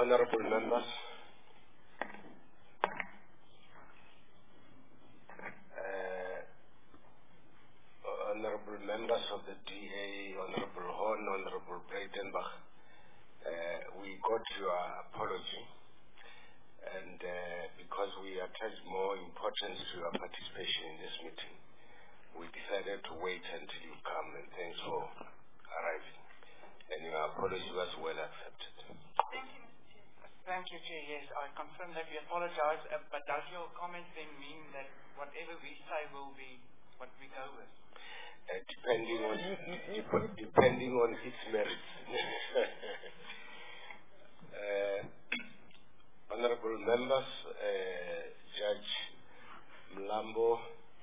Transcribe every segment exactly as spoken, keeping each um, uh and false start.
Honorable members, uh, honorable members of the D A, Honorable Horn, Honorable Breitenbach, uh, we got your apology, and uh, because we attach more importance to your participation in this meeting, we decided to wait until you come, and thanks for arriving. And your apology was well accepted. Thank you, Thank you, Chair. Yes, I confirm that we apologize, uh, but does your comment then mean that whatever we say will be what we go with? Uh, depending on depending on its merits. uh, honorable members, uh, Judge Mlambo,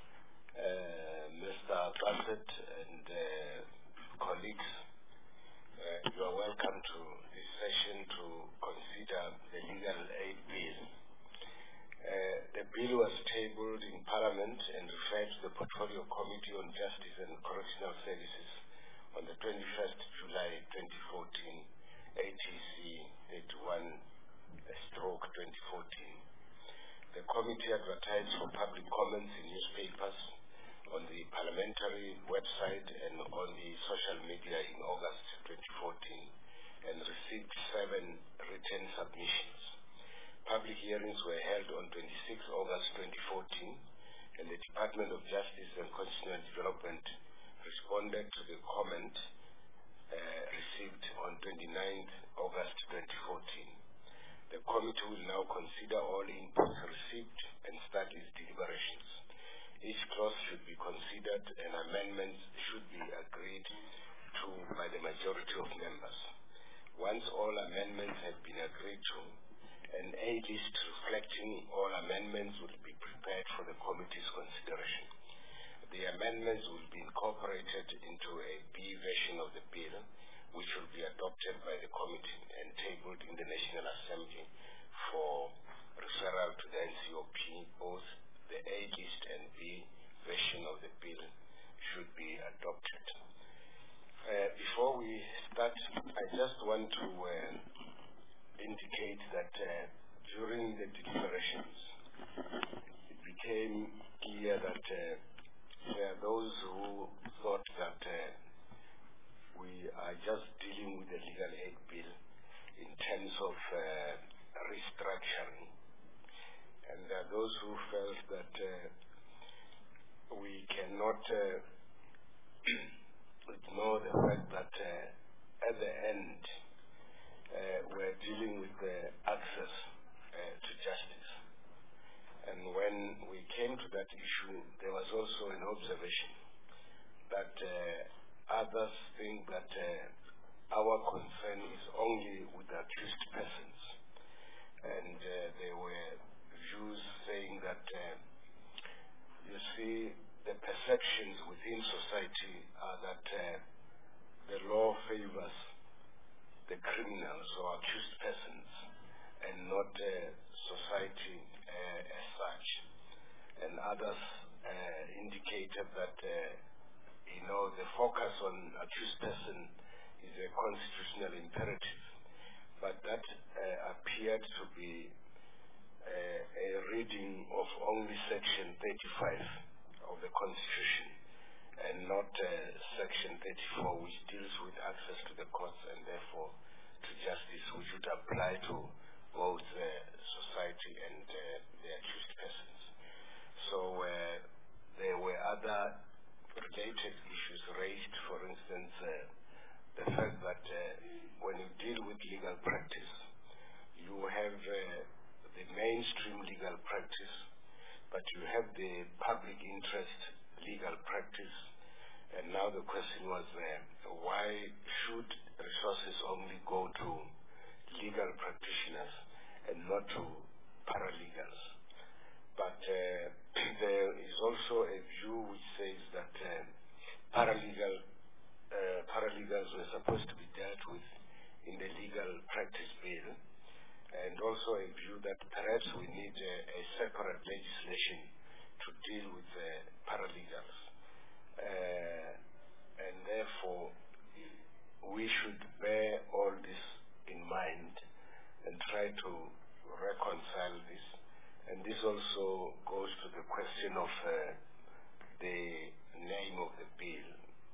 uh, Mister Bassett, and uh, colleagues, uh, you are welcome to this session to consider the legal aid bill. Uh, the bill was tabled in Parliament and referred to the Portfolio Committee on Justice and Correctional Services on the twenty-first of July twenty fourteen, A T C thirty-one stroke twenty fourteen. The committee advertised for public comments in newspapers, on the parliamentary website and on the social media in August twenty fourteen, and received seven written submissions. Public hearings were held on the twenty-sixth of August twenty fourteen, and the Department of Justice and Constitutional Development responded to the comment uh, received on the twenty-ninth of August twenty fourteen. The committee will now consider all inputs received and start its deliberations. Each clause should be considered and amendments should be agreed to by the majority of members. Once all amendments have been agreed to, an A list reflecting all amendments will be prepared for the committee's consideration. The amendments will be incorporated into a B version of the bill, which will be adopted by the committee and tabled in the National Assembly for referral to the N C O P. Both the A list and B version of the bill should be adopted. Uh, before we start, I just want to uh, indicate that uh, during the deliberations, it became clear that uh, there are those who thought that uh, we are just dealing with the legal aid bill in terms of uh, restructuring. And there are those who felt that uh, we cannot uh, ignore the fact that uh, at the end uh, we're dealing with the access uh, to justice. And when we came to that issue, there was also an observation that uh, others think that uh, our concern is only with the accused persons. And uh, there were views saying that, uh, you see, the perceptions within society are that uh, the law favors the criminals or accused persons and not uh, society uh, as such. And others uh, indicated that, uh, you know, the focus on accused person is a constitutional imperative, but that uh, appeared to be Uh, a reading of only section thirty-five of the Constitution and not uh, section thirty-four, which deals with access to the courts and therefore to justice, which would apply to both uh, society and uh, the accused persons. So uh, there were other related issues raised, for instance, uh, the fact that uh, when you deal with legal practice, you have uh, the mainstream legal practice, but you have the public interest legal practice. And now the question was, uh, why should resources only go to legal practitioners and not to paralegals? But uh, there is also a view which says that uh, paralegal, uh, paralegals were supposed to be dealt with in the legal practice bill, and also a view that perhaps we need a, a separate legislation to deal with uh, paralegals. Uh, and therefore, we should bear all this in mind and to try to reconcile this. And this also goes to the question of uh, the name of the bill,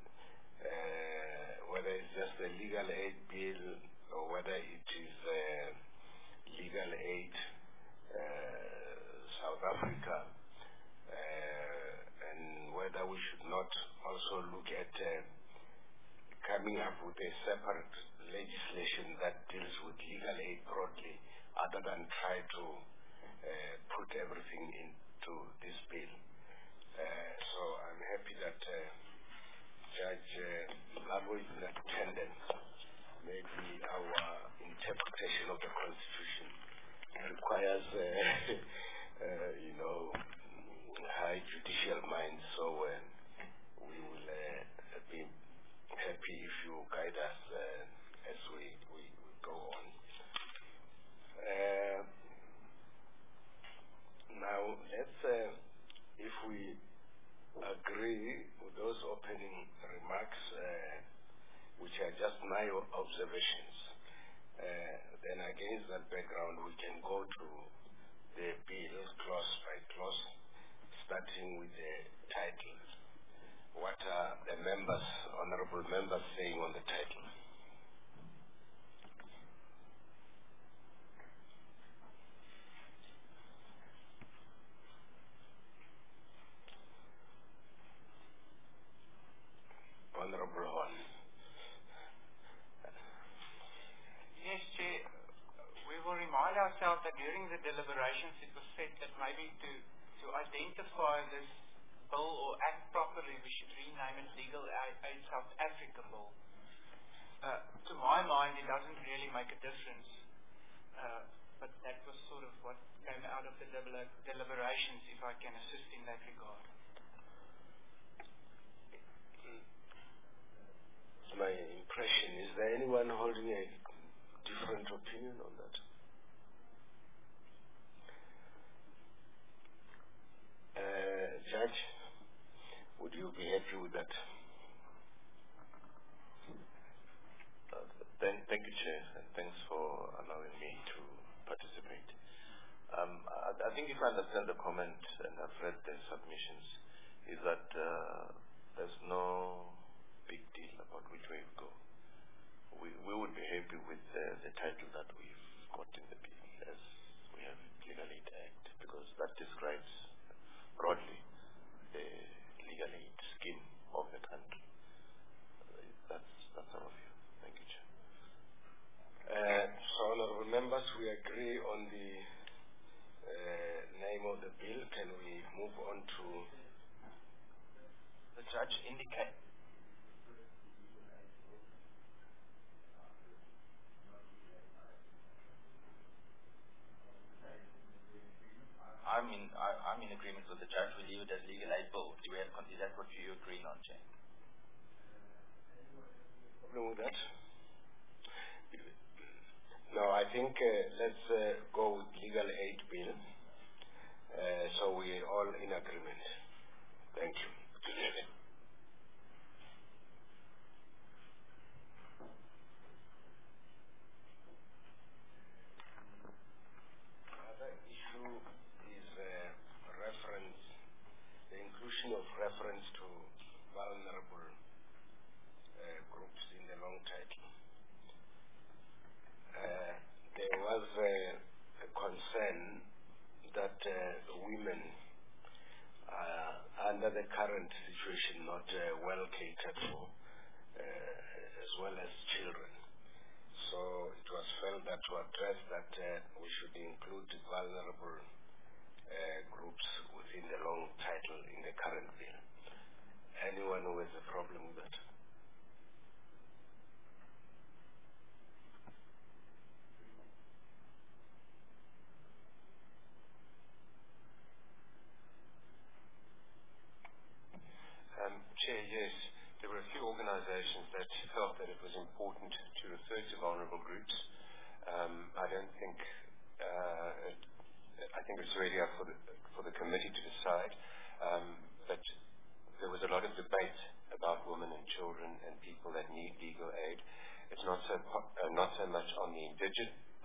uh, whether it's just a legal aid bill or whether it is uh, legal aid uh, South Africa, uh, and whether we should not also look at uh, coming up with a separate legislation that deals with legal aid broadly, other than try to uh, put everything into this bill. Uh, so I'm happy that uh, Judge uh, Labo is in attendance. Maybe our interpretation of the Constitution requires, uh, uh, you know, high judicial minds. So uh, we will uh, be happy if you guide us uh, as we, we, we go on. Uh, now, let's, uh, if we agree with those opening remarks, uh, which are just my observations, uh, then against that background, we can go to the bill clause by clause, starting with the title. What are the members, honorable members, saying on the title? Honorable Horn. Yes, Chair. We will remind ourselves that during the deliberations it was said that maybe to, to identify this bill or act properly, we should rename it Legal Aid South Africa Bill. Uh, to my mind, it doesn't really make a difference, uh, but that was sort of what came out of the debil- deliberations, if I can assist in that regard. My impression, is there anyone holding a different opinion on that? Uh, Judge, would you be happy with that? Uh, thank, thank you, Chair, and thanks for allowing me to participate. Um, I, I think if I understand the comment, and I've read the submissions, is that uh, there's no big deal about which way we go. We, we would be happy with uh, the title that we've got in the bill, as we have Legal Aid Act, because that describes broadly the legal aid scheme of the country. Uh, that's, that's our view. Thank you, Chair. Uh, so, honorable members, we agree on the uh, name of the bill. Can we move on to The judge indicate. I'm in, I, I'm in agreement with the judge. We leave it as legal aid bill. Do we have, is that what you agree on, Chair? problem with that? No, I think uh, let's uh, go with legal aid bill. Uh, so we're all in agreement. Thank you. Another issue is uh, reference, the inclusion of reference to vulnerable uh, groups in the long title. Uh, there was uh, a concern that uh, women are, under the current situation, not uh, well catered for, uh, as well as children. So it was felt that to address that, uh, we should include vulnerable uh, groups within the long title in the current bill. Anyone who has a problem with that? Um, Chair, yes, there were a few organizations that felt that it was important to refer to vulnerable groups. Um, I don't think, uh, it, I think it's really up for the, for the committee to decide, um, but there was a lot of debate about women and children and people that need legal aid. It's not so, po- uh, not so much on the indigent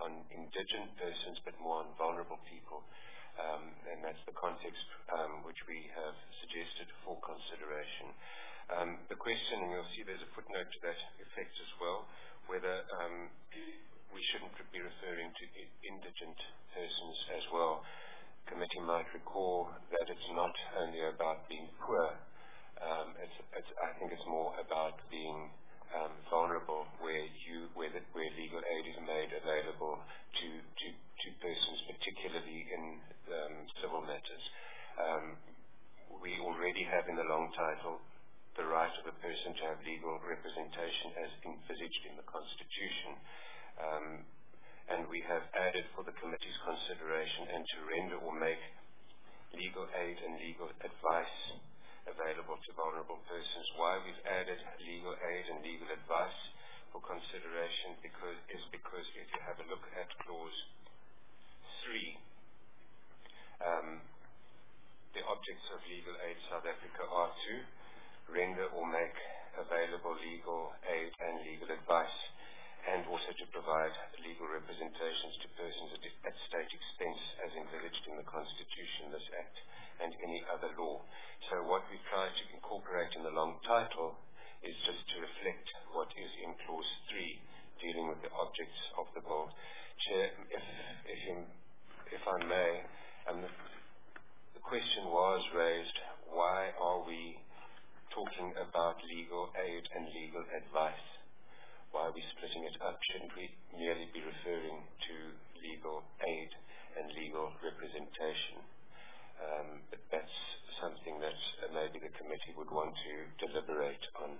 on indigent persons, but more on vulnerable people. Um, and that's the context um, which we have suggested for consideration. Um, the question, and you'll see there's a footnote to that effect as well, whether um, we shouldn't be referring to indigent persons as well. The committee might recall that it's not only about being poor. Um, it's, it's, I think it's more about being um, vulnerable, where you, where, the, where legal aid is made available to to, to persons, particularly in um, civil matters. Um, we already have in the long title the right of a person to have legal representation as envisaged in the Constitution. Um, and we have added for the committee's consideration and to render or make legal aid and legal advice available to vulnerable persons. Why we've added legal aid and legal advice for consideration because is because if you have a look at clause three, um, the objects of legal aid South Africa are to render or make available legal aid and legal advice, and also to provide legal representations to persons at, at state expense as envisaged in the Constitution, this Act, and any other law. So what we've tried to incorporate in the long title is just to reflect what is in clause three, dealing with the objects of the bill. Chair, if, if, you, if I may, um, the, the question was raised, why are we talking about legal aid and legal advice? Why are we splitting it up? Shouldn't we merely be referring to legal aid and legal representation? Um, but that's something that uh, maybe the committee would want to deliberate on.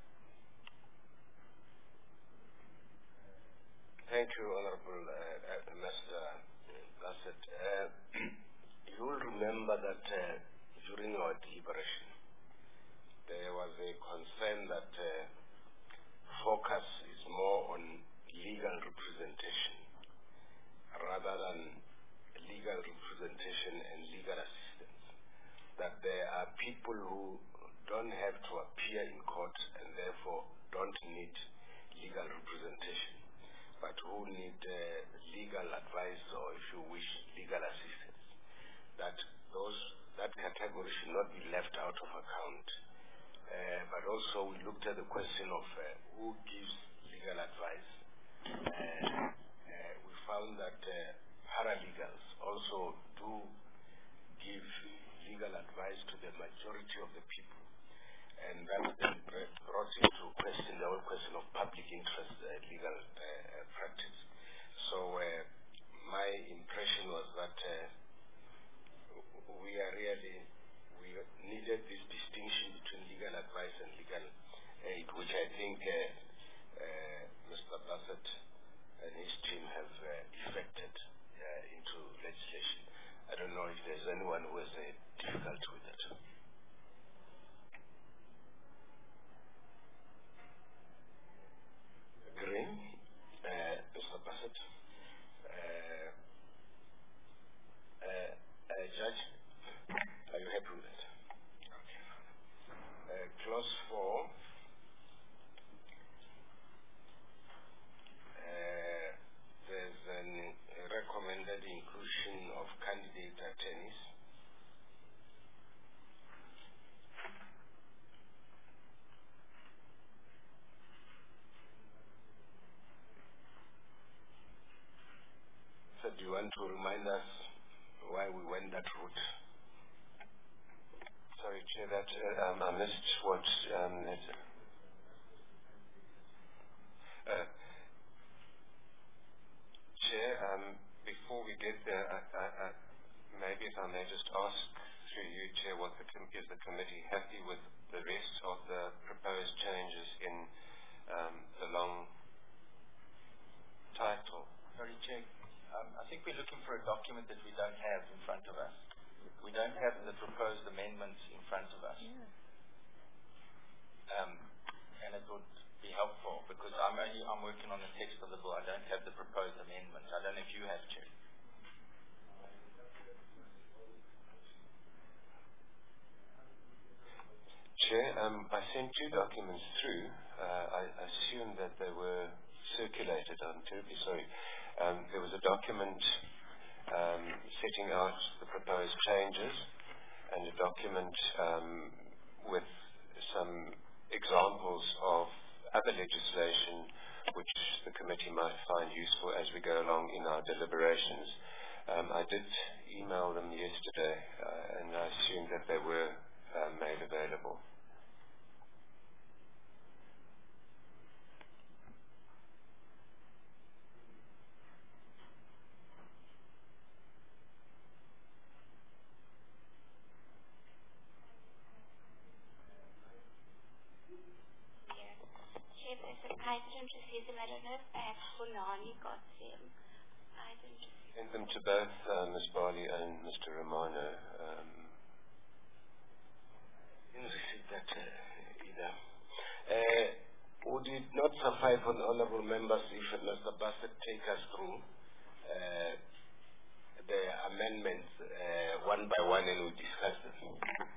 Thank you, Honorable uh, uh, Mister Bassett. Uh, you will remember that uh, during our deliberation, there was a concern that uh, focus is more on legal representation rather than legal representation and legal assistance. That there are people who don't have to appear in court and therefore don't need legal representation, but who need uh, legal advice or, if you wish, legal assistance. That those that category should not be left out of account. Uh, but also we looked at the question of uh, who gives legal advice. Uh, uh, we found that uh, paralegals also do give legal advice to the majority of the people. And that then brought into question the whole question of public interest uh, legal uh, practice. So uh, my impression was that uh, we are really we needed this distinction between legal advice and legal aid, which I think uh, uh, Mister Bassett and his team have uh, effected uh, into legislation. I don't know if there's anyone who has a difficulty with it. Green, uh, Mister Bassett, uh, uh, uh, Judge, are you happy with it? Okay. Uh, clause four. Uh, there's an, a recommended inclusion of candidate attorneys. So do you want to remind us why we went that route? Sorry, Chair, that uh, um, I missed what um, it, uh, Chair, um, before we get there, I, I, I, maybe if I may just ask through you, Chair, what the com is the committee happy with the rest of the proposed changes in um, the long title? Sorry, Chair. Um, I think we're looking for a document that we don't have in front of us. We don't have the proposed amendments in front of us. Yeah. Um, and it would be helpful because I'm only I'm working on the text of the bill. I don't have the proposed amendments. I don't know if you have, Chair. Chair, um, I sent two documents through. Uh, I assume that they were circulated. I'm terribly sorry. Um, there was a document um, setting out the proposed changes and a document um, with some examples of other legislation which the committee might find useful as we go along in our deliberations. Um, I did email them yesterday, uh, and I assume that they were uh, made available. I didn't receive them. I don't know if perhaps Fulani got them. I didn't receive Send them to both uh, Miz Bali and Mister Romano. Um, didn't receive that uh, either. Uh, would it not suffice for the honourable members if Mister Bassett take us through uh, the amendments uh, one by one and we discuss them?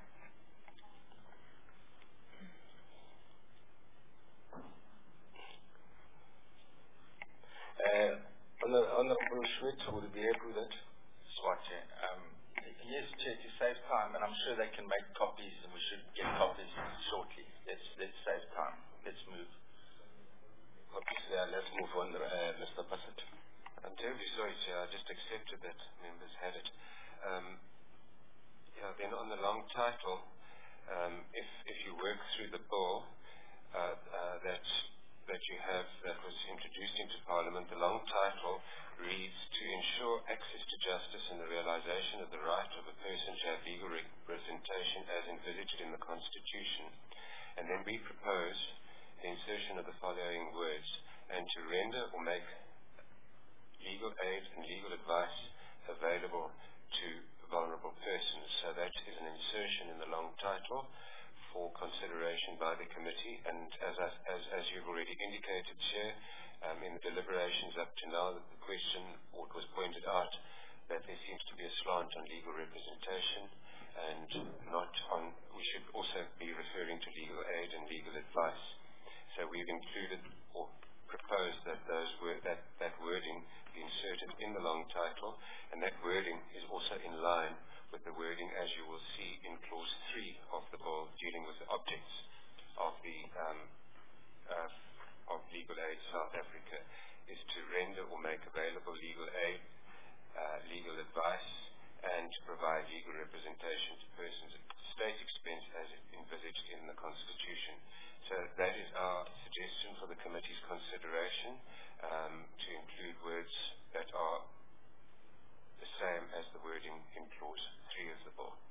Uh, Honourable Schmidt, would you be happy with that? Swat, Chair. Um, yes, Chair, to save time, and I'm sure they can make copies, and we should get copies shortly. Let's let's save time. Let's move. Copies there. Let's move on, uh, Mister Bassett. I'm terribly sorry, Chair. I just accepted that members had it. Um, yeah, then on the long title, um, if if you work through the bill uh, uh, that that you have that was introduced into Parliament, the long title reads, "To ensure access to justice and the realization of the right of a person to have legal representation as envisaged in the Constitution." And then we propose the insertion of the following words, "and to render or make legal aid and legal advice available to vulnerable persons." So that is an insertion in the long title for consideration by the committee. And as, I, as, as you've already indicated, Chair, um, in the deliberations up to now, the question, or it was pointed out, that there seems to be a slant on legal representation and not on, we should also be referring to legal aid and legal advice. So we've included or proposed that those word, that, that wording be inserted in the long title, and that wording is also in line with the wording, as you will see in clause three of the bill, dealing with the objects of the um, uh, of Legal Aid South Africa, is to render or make available legal aid, uh, legal advice, and to provide legal representation to persons at state expense as envisaged in the Constitution. So that is our suggestion for the committee's consideration, um, to include words that are the same as the wording in clause three of the bill.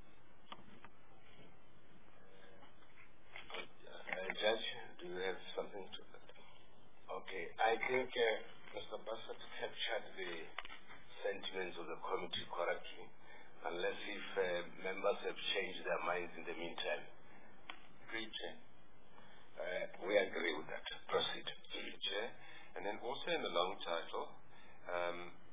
Uh, Judge, do you have something to that? Okay, I think uh, Mister Bassett captured the sentiments of the committee correctly, unless if uh, members have changed their minds in the meantime. Agreed, Chair. Uh, we agree with that. Proceed. Chair. And then also in the long title, um,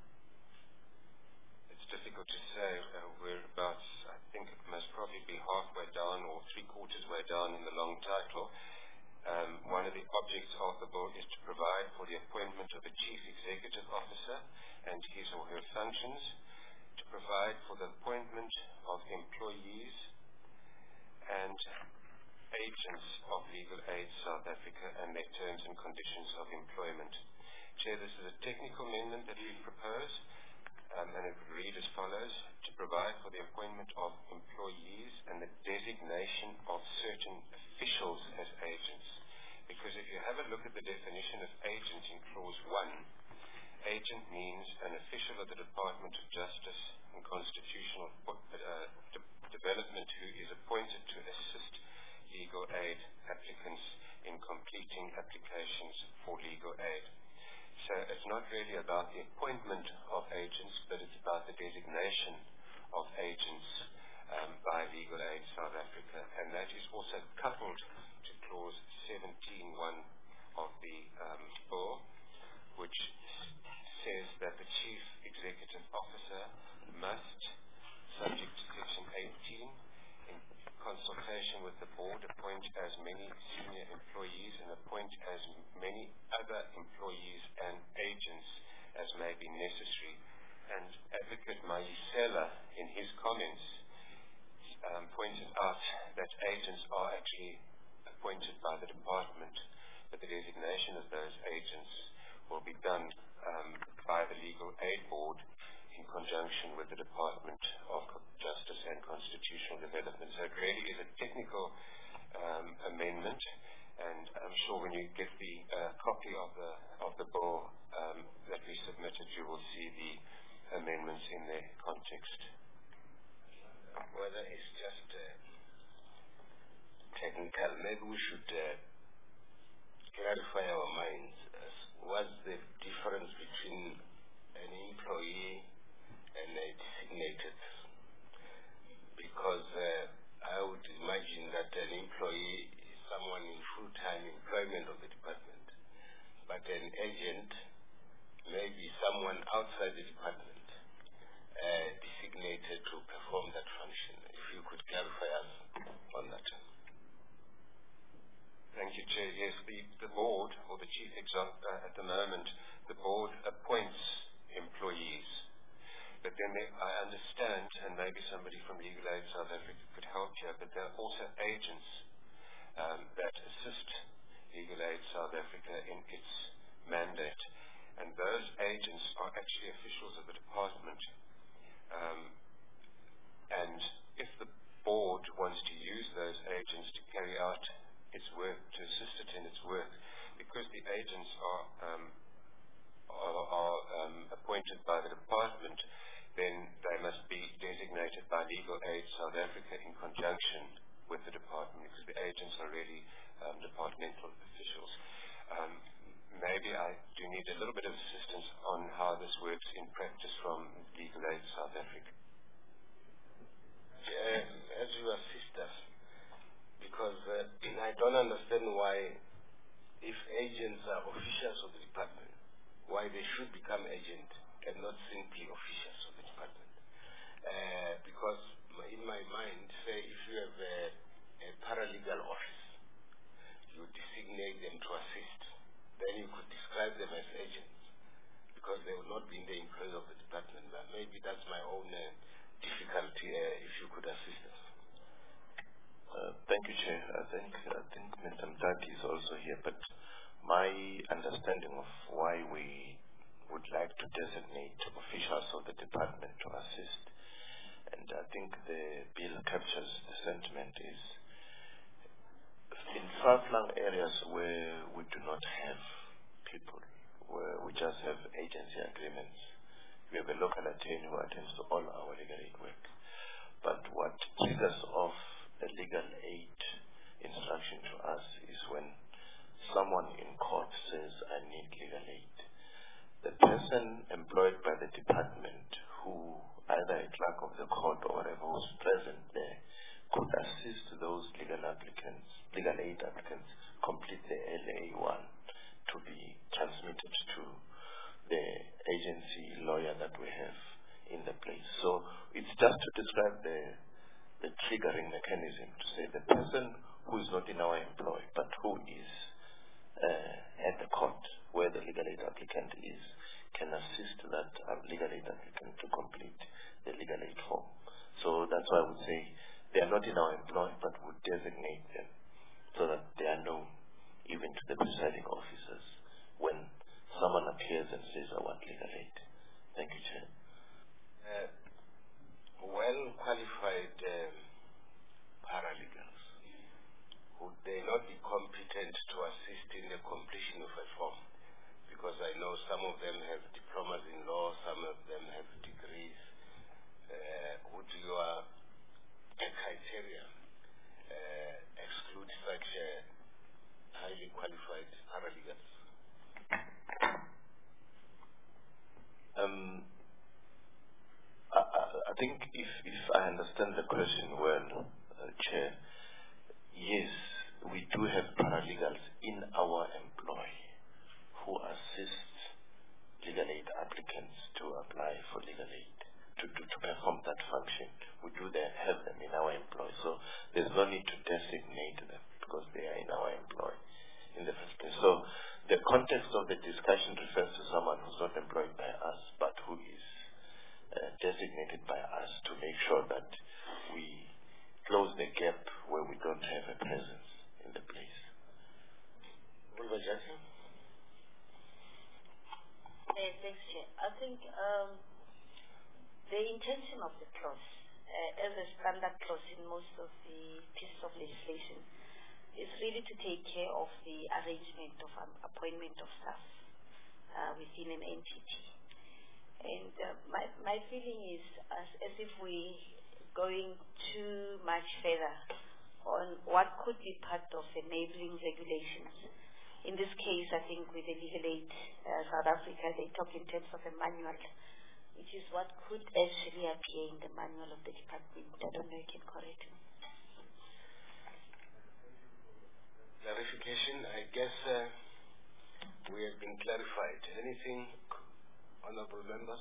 it's difficult to say uh, whereabouts. I think it must probably be halfway down or three quarters way down in the long title. Um, one of the objects of the bill is to provide for the appointment of a chief executive officer and his or her functions, to provide for the appointment of employees and agents of Legal Aid South Africa and their terms and conditions of employment. Chair, this is a technical amendment that we propose, um, and it would read as follows: to provide for the appointment of employees and the designation of certain officials as agents. Because if you have a look at the definition of agent in clause one, agent means an official of the Department of Justice and Constitutional uh, de- Development who is appointed to assist legal aid applicants in completing applications for legal aid. So it's not really about the appointment of agents, but it's about the designation of agents um, by Legal Aid South Africa. And that is also coupled to clause seventeen point one of the um, bill, which says that the Chief Executive Officer must, subject to section eighteen, in consultation with the board, appoint as many senior employees and appoint as many other employees and agents as may be necessary. And Advocate Mayisela, in his comments, um, pointed out that agents are actually appointed by the department, but the designation of those agents will be done um, by the Legal Aid Board in conjunction with the Department of Justice and Constitutional Development. So it really is a technical um, amendment, and I'm sure when you get the uh, copy of the of the bill um, that we submitted, you will see the amendments in their context. Whether it's just uh, technical, maybe we should uh, clarify our minds. As what's the difference between an employee and a designated? Because uh, I would imagine that an employee is someone in full-time employment of the department, but an agent may be someone outside the department uh, designated to perform that function. If you could clarify us on that. Thank you, Chair. Yes, the, the board, or the chief exec uh, at the moment, the board appoints employees. But then there, I understand, and maybe somebody from Legal Aid South Africa could help here, but there are also agents um, that assist Legal Aid South Africa in its mandate. And those agents are actually officials of the department. Um, and if the board wants to use those agents to carry out its work, to assist it in its work, because the agents are, um, are, are um, appointed by the department, then they must be designated by Legal Aid South Africa in conjunction with the department, because the agents are really um, departmental officials. Um, maybe I do need a little bit of assistance on how this works in practice from Legal Aid South Africa. Um, as you assist us, because uh, I don't understand why, if agents are officials of the department, why they should become agents and not simply officials of the department. Uh, because in my mind, say if you have a, a paralegal office, you designate them to assist, then you could describe them as agents, because they will not be in the employ of the department. But maybe that's my own uh, difficulty, uh, if you could assist us. Uh, thank you, Chair. I think I think Mister Mtaki is also here, but my understanding of why we would like to designate officials of the department to assist, and I think the bill captures the sentiment, is in far-flung areas where we do not have people, where we just have agency agreements. We have a local attorney who attends to all our legal aid work. But what triggers off a legal aid instruction to us is when someone in court says, I need legal aid. The person employed by the department, who either a clerk of the court or whatever was present there, could assist those legal applicants, legal aid applicants, complete the L A one to be transmitted to the agency lawyer that we have in the place. So it's just to describe the the triggering mechanism to say the person who is not in our employ but who is uh, at the court where the legal aid applicant is can assist that uh, legal aid applicant to complete the legal aid form. So that's why I would say they are not in our employ but would designate them so that they are known even to the presiding officers when someone appears and says, I want legal aid. Thank you, Chair. Uh, well-qualified um, paralegals, would they not be competent to assist in the completion of a form? Because I know some of them have diplomas in law, some of them have degrees. Uh, would your criteria uh, exclude such uh, highly qualified paralegals? Um, I, I, I think if, if I understand the question well, uh, Chair, yes, we do have paralegals in our employ who assist legal aid applicants to apply for legal aid, to, to, to perform that function. We do they have them in our employ, so there's no need to designate them because they are in our employ in the first place. So the context of the discussion refers to someone who's not employed by us, but who is uh, designated by us to make sure that we close the gap where we don't have a presence in the place. Wilbur Jackson? Uh, thanks, Chair. I think um, the intention of the clause, uh, as a standard clause in most of the pieces of legislation, is really to take care of the arrangement of um, appointment of staff uh, within an entity. And uh, my, my feeling is as, as if we going too much further on what could be part of enabling regulations. In this case, I think with the Legal Aid uh, South Africa, they talk in terms of a manual, which is what could actually appear in the manual of the department. I don't know if you can correct me. Clarification, I guess uh, we have been clarified. Anything, honorable members?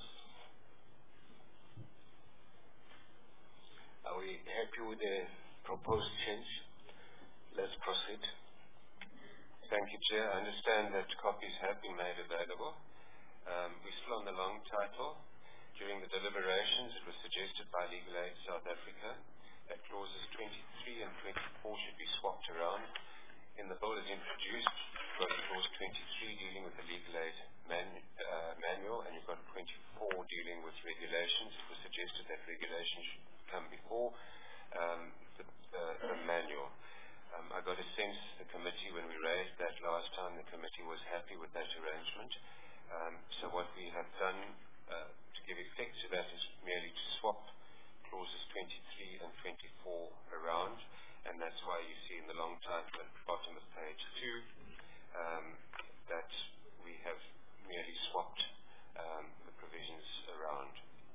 Are we happy with the proposed change? Let's proceed. Thank you, Chair. I understand that copies have been made available. Um, we're still on the long title. During the deliberations, it was suggested by Legal Aid South Africa that clauses twenty-three and twenty-four should be swapped around. In the bill as introduced, you've got clause twenty-three dealing with the Legal Aid man, uh, manual, and you've got twenty-four dealing with regulations. It was suggested that regulations should come before um, the, the, the manual. Um, I got a sense the committee, when we raised that last time, the committee was happy with that arrangement. Um, so what we have done uh, to give effect to that is merely to swap clauses twenty-three and twenty-four around, and that's why you see in the long title at the bottom of page two um, that we have merely swapped um, the provisions around.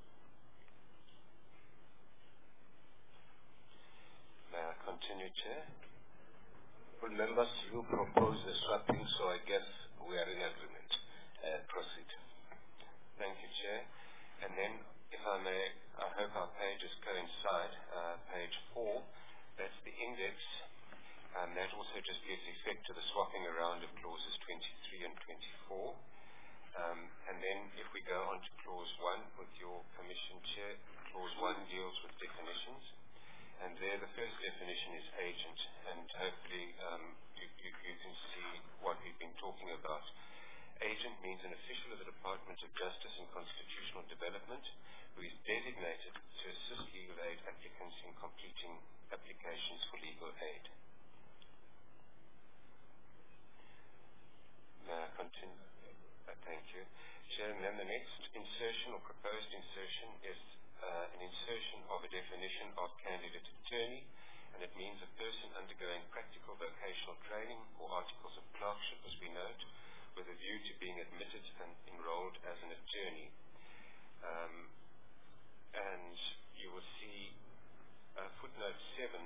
May I continue, Chair? Well, members, you propose the swapping, so I guess we are in agreement. Uh, proceed. Thank you, Chair. And then, if I may, I hope our pages coincide. Uh, page four, that's the index, and that also just gives effect to the swapping around of clauses twenty-three and twenty-four. Um, and then, if we go on to clause one, with your permission, Chair, clause one deals with definitions. And there, the first definition is agent, and hopefully um, you, you, you can see what we've been talking about. Agent means an official of the Department of Justice and Constitutional Development who is designated to assist legal aid applicants in completing applications for legal aid. May I continue? Uh, thank you. Chair, and then the next insertion or proposed insertion is Uh, an insertion of a definition of candidate attorney, and it means a person undergoing practical vocational training or articles of clerkship, as we note, with a view to being admitted and enrolled as an attorney. Um, and you will see uh, footnote seven.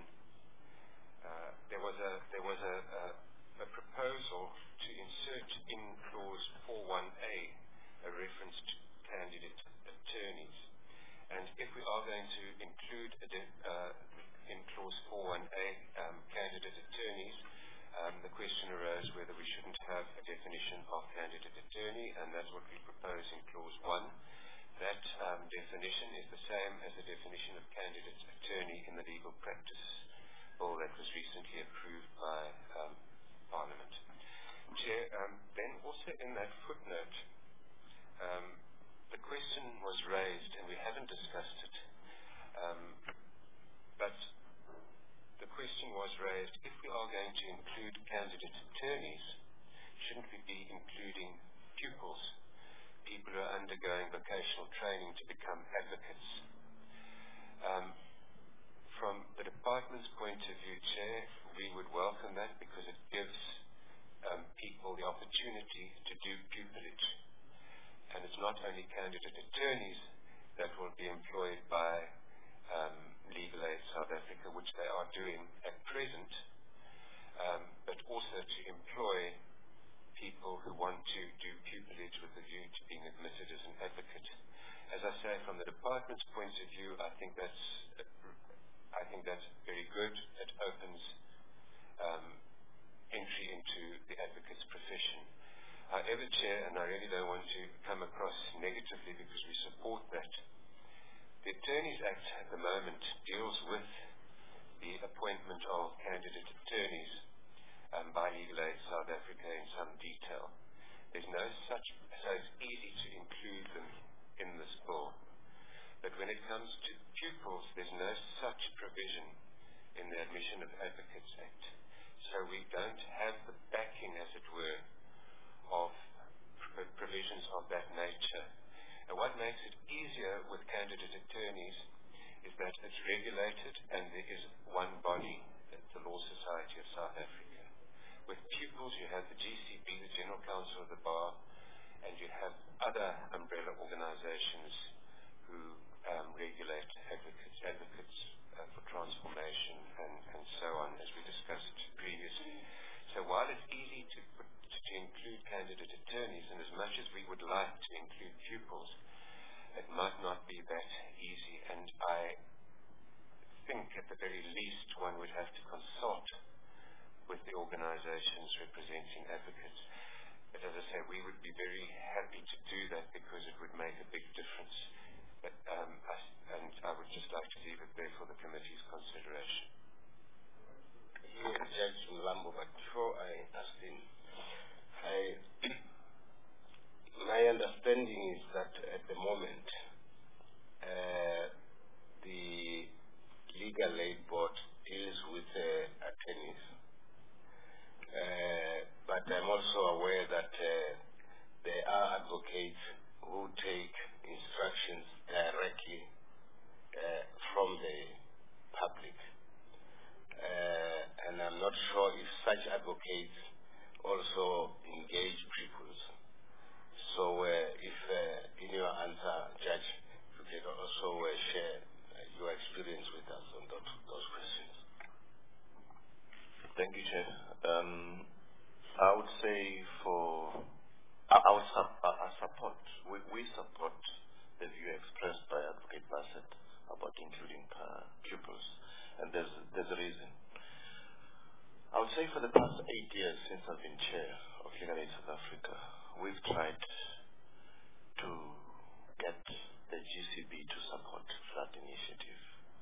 Uh, there was a there was a, a, a proposal to insert in clause four one A a reference to candidate attorneys. And if we are going to include a uh, in clause four one A um, candidate attorneys, um, the question arose whether we shouldn't have a definition of candidate attorney, and that's what we propose in clause one. That um, definition is the same as the definition of candidate attorney in the legal practice bill that was recently approved by um, Parliament. Chair, um, then also in that footnote, um, the question was raised, and we haven't discussed it, um, but the question was raised, if we are going to include candidate attorneys, shouldn't we be including pupils, people who are undergoing vocational training to become advocates? Um, from the department's point of view, Chair, we would welcome that because it gives um, people the opportunity to do pupillage. And it's not only candidate attorneys that will be employed by um, Legal Aid South Africa, which they are doing at present, um, but also to employ people who want to do pupillage with a view to being admitted as an advocate. As I say, from the department's point of view, I think that's I think that's very good. It opens um, entry into the advocate's profession. However, Chair, and I really don't want to come across negatively because we support that, the Attorneys Act at the moment deals with the appointment of candidate attorneys um, by Legal Aid South Africa in some detail. There's no such, so it's easy to include them in this bill. But when it comes to pupils, there's no such provision in the Admission of Advocates Act. So we don't have the backing, as it were, of provisions of that nature. And what makes it easier with candidate attorneys is that it's regulated and there is one body, the Law Society of South Africa. With pupils, you have the G C B, the General Council of the Bar, and you have other umbrella organizations who um, regulate advocates, advocates uh, for transformation and, and so on, as we discussed previously. So while it's easy to put to include candidate attorneys, and as much as we would like to include pupils, it might not be that easy. And I think at the very least one would have to consult with the organizations representing advocates. But as I say, we would be very happy to do that because it would make a big difference. But, um, I, and I would just like to leave it there for the committee's consideration. Here, Judge Mlambo, but before I ask him, I, my understanding is that at the moment, uh, the Legal Aid Board deals with uh, attorneys. Uh, but I'm also aware that uh, there are advocates who take instructions directly uh, from the public. Uh, and I'm not sure if such advocates also engage pupils. So uh, if uh, in your answer, Judge, you can also uh, share uh, your experience with us on that, those questions. Thank you, Chair. Um, I would say for our, our support, we, we support the view expressed by Advocate Bassett about including uh, pupils, and there's, there's a reason. I would say for the past eight years since I've been chair of Legal Aid South Africa, we've tried to get the G C B to support that initiative,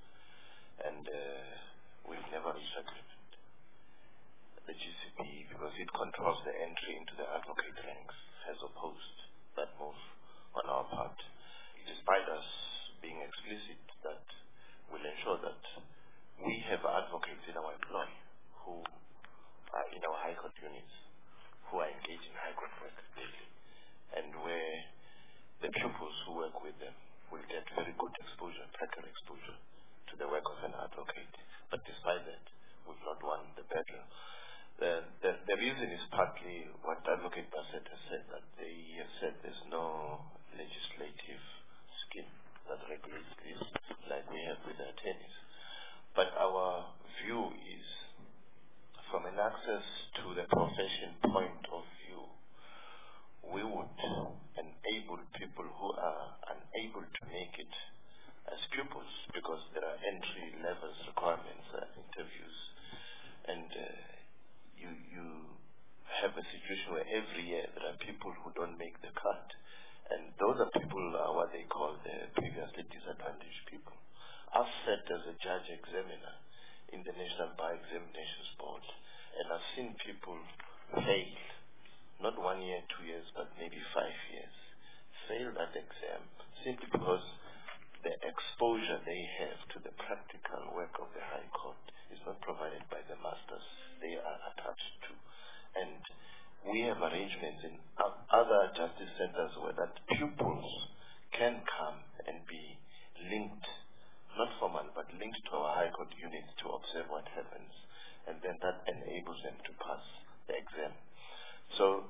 and uh, we've never reached agreement. The G C B, because it controls the entry into the advocate ranks, has opposed that move on our part, despite us being explicit that we'll ensure that we have advocates in our employ who are in our High Court units, who are engaged in High Court work daily, and where the pupils who work with them will get very good exposure, practical exposure to the work of an advocate. But despite that, we've not won the battle. The, the, the reason is partly what Advocate Bassett has said, that they have said there's no legislative scheme that regulates this like we have with the attorneys. But our view is, from an access to the profession point of view, we would enable people who are unable to make it as pupils, because there are entry levels requirements, uh, interviews, and uh, you you have a situation where every year there are people who don't make the cut, and those are people are what they call the previously disadvantaged people. I've sat as a judge examiner in the National Bar Examinations Board, and I've seen people fail, not one year, two years, but maybe five years, fail that exam simply because the exposure they have to the practical work of the High Court is not provided by the masters they are attached to. And we have arrangements in other justice centers where that pupils can come and be linked, not formal, but linked to our High Court units to observe what happens, and then that enables them to pass the exam. So,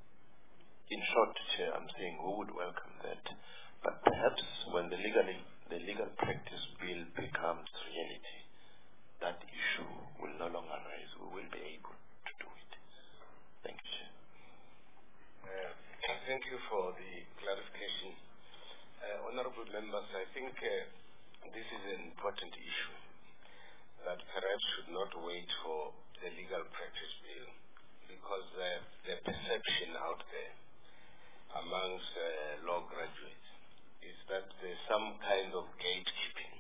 in short, Chair, I'm saying we would welcome that, but perhaps when the legal, the legal practice bill becomes reality, that issue will no longer arise. We will be able to do it. Thank you, Chair. Uh, thank you for the clarification. Uh, honorable members, I think uh, this is an important issue that perhaps should not wait for the legal practice bill, because uh, the perception out there amongst uh, law graduates is that there's some kind of gatekeeping.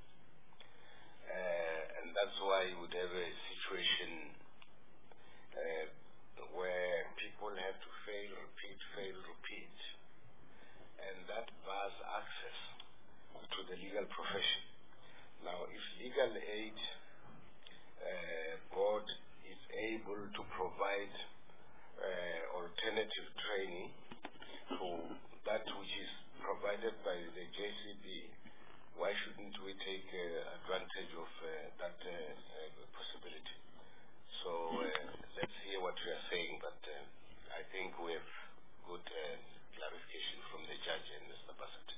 Uh, and that's why you would have a situation uh, where people have to fail, repeat, fail, repeat. And that bars access to the legal profession. Now, if legal aid uh, board is able to provide uh, alternative training to that which is provided by the J C B, why shouldn't we take uh, advantage of uh, that uh, uh, possibility? So uh, let's hear what you are saying, but uh, I think we have good uh, clarification from the judge and Mister Bassett.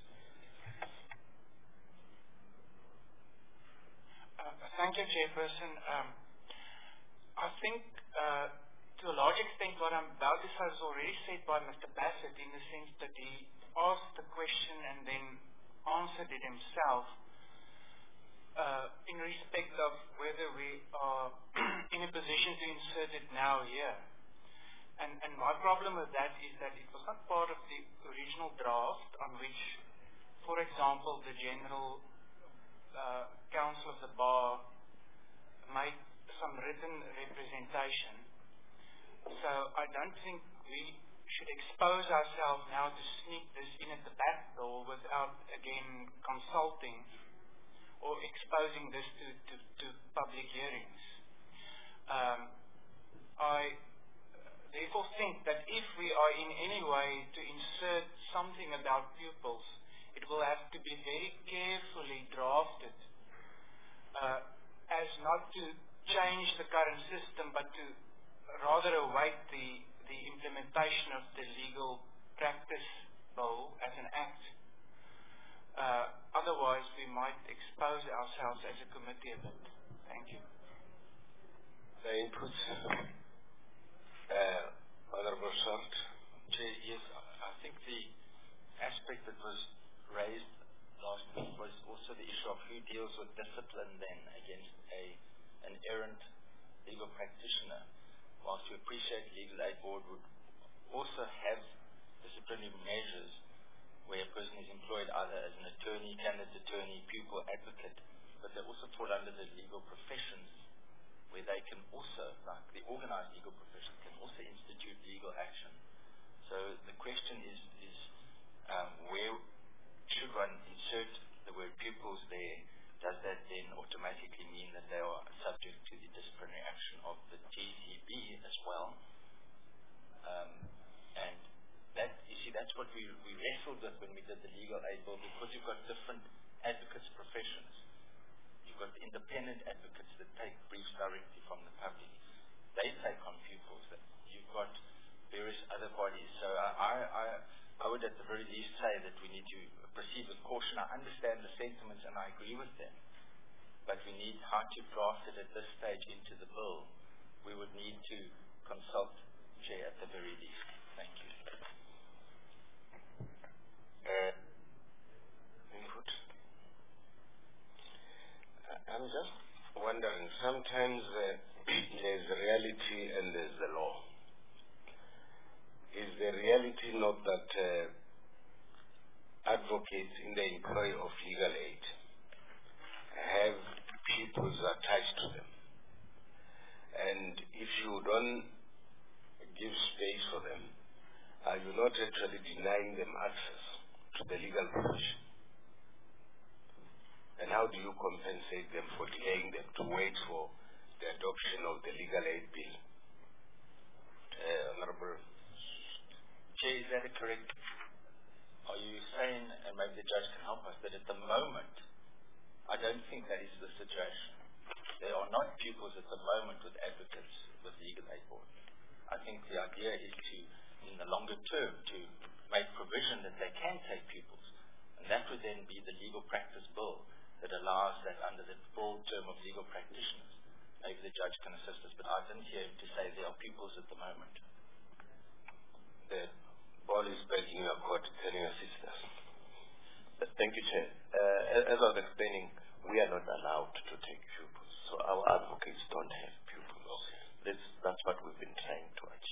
Uh, thank you, Chairperson. Um, I think uh, to a large extent what I'm about to say was already said by Mister Bassett in the sense that he asked the question and then answered it himself uh, in respect of whether we are in a position to insert it now here. And, and my problem with that is that it was not part of the original draft on which, for example, the General uh, Council of the Bar made some written representation. So I don't think we should expose ourselves now to sneak this in at the back door without, again, consulting or exposing this to, to, to public hearings. Um, I therefore think that if we are in any way to insert something about pupils, it will have to be very carefully drafted uh, as not to change the current system, but to rather await the, the implementation of the legal practice bill as an act. Uh, otherwise, we might expose ourselves as a committee a bit. Thank you. The input. Uh, Honorable Short. Chair, yes, I think the aspect that was raised last week was also the issue of who deals with discipline then against a an errant legal practitioner. Whilst we appreciate the Legal Aid Board would also have disciplinary measures where a person is employed either as an attorney, candidate attorney, pupil advocate, but they also fall under the legal professions where they can also, like the organized legal profession, can also institute legal action. So the question is, is um, where should one insert the word pupils there? Does that then automatically mean that they are subject to the disciplinary action of the T C B as well? Um, and that, you see, that's what we, we wrestled with when we did the legal aid bill, because you've got different advocates professions. You've got independent advocates that take briefs directly from the public. They take on pupils. That you've got various other bodies. So I, I, I, I would at the very least say that we need to proceed with caution. I understand the sentiments and I agree with them. But we need how to draft it at this stage into the bill. We would need to consult Chair at the very least. Thank you. Uh, input. I'm just wondering, sometimes uh, there's reality and there's the law. Is the reality not that uh, advocates in the employ of legal aid have pupils attached to them? And if you don't give space for them, are you not actually denying them access to the legal profession? And how do you compensate them for delaying them to wait for the adoption of the legal aid bill? Uh, Honorable Chair, is that correct? Are you saying, and maybe the judge can help us, that at the moment, I don't think that is the situation. There are not pupils at the moment with advocates with Legal Aid Board. I think the idea is to, in the longer term, to make provision that they can take pupils. And that would then be the legal practice bill that allows that under the full term of legal practitioners. Maybe the judge can assist us, but I didn't hear him to say there are pupils at the moment. The ball is back in your court. Can you assist us? Thank you, Chair. Uh, as I was explaining, we are not allowed to take pupils, so our advocates don't have pupils. Okay. That's, that's what we've been trying to achieve.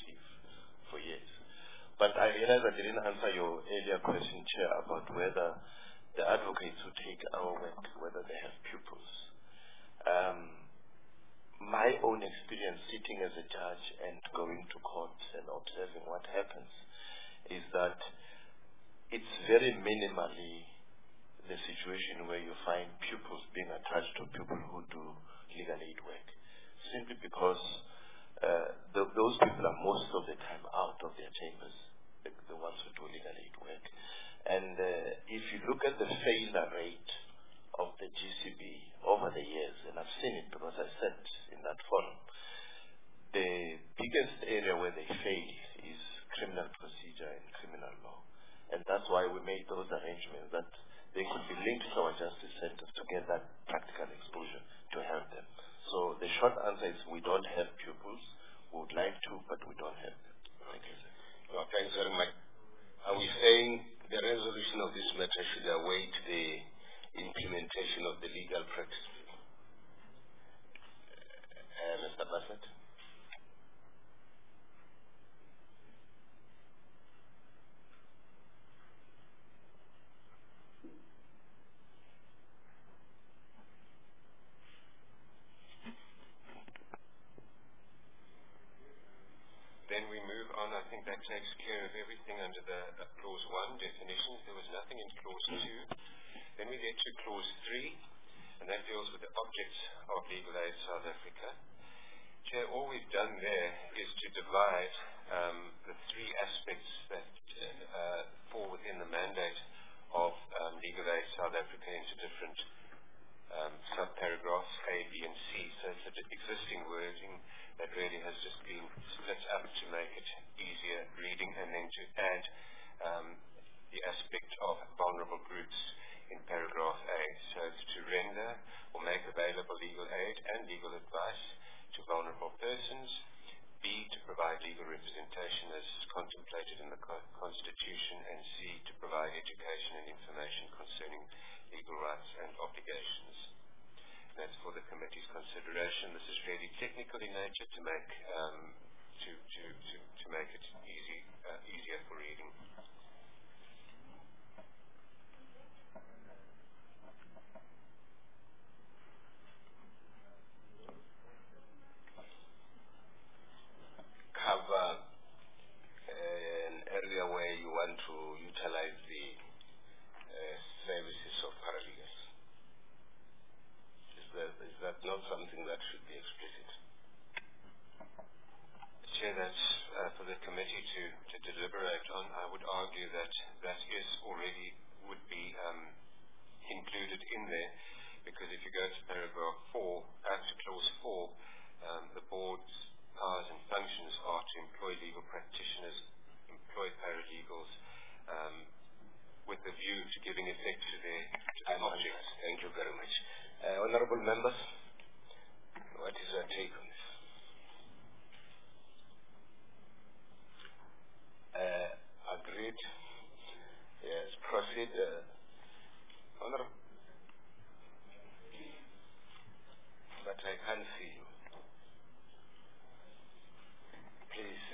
realize I didn't answer your earlier question, Chair, about whether the advocates who take our work, whether they have pupils. Um, my own experience sitting as a judge and going to court and observing what happens is that it's very minimally the situation where you find pupils being attached to people who do legal aid work, simply because uh, th those people are most of the time out of their chambers, the, the ones who do legal aid work. And uh, if you look at the failure rate of the G C B over the years, and I've seen it because I sat in that forum, the biggest area where they fail is criminal procedure and criminal law. And that's why we made those arrangements that they could be linked to our justice centers to get that practical exposure to help them. So the short answer is we don't have pupils. We would like to, but we don't have them. Thank you, sir. Well, thanks very much. Are we saying the resolution of this matter should await the implementation of the legal practice? Uh, Mister Bassett? Then we move on. I think that takes care of everything under the uh, clause one, definitions. There was nothing in clause two. Then we get to clause three, and that deals with the objects of Legal Aid South Africa. Chair, all we've done there is to divide um, the three aspects that uh, fall within the mandate of um, Legal Aid South Africa into different um, subparagraphs A, B, and C. So it's an existing wording that really has just been split up to make it easier reading, and then to add um, the aspect of vulnerable groups in paragraph A. So it's to render or make available legal aid and legal advice to vulnerable persons. B, to provide legal representation as contemplated in the co Constitution, and C, to provide education and information concerning legal rights and obligations. That's for the committee's consideration. This is really technical in nature to make um, to, to, to, to make it easy uh, easier for reading. Cover uh, an area where you want to utilize the uh, services of paralegals. Is that, is that not something that should be explicit? Chair, that's uh, for the committee to, to deliberate on. I would argue that that is already would be um, included in there, because if you go to paragraph four, uh, to clause four, um, the board's powers and functions are to employ legal practitioners, employ paralegals, um, with the view to giving effect to their, to their objects. Thank you very much. Uh, honorable members, what is your take on this? Uh, agreed. Yes, proceed. Uh, honorable. But I can't see you. Please.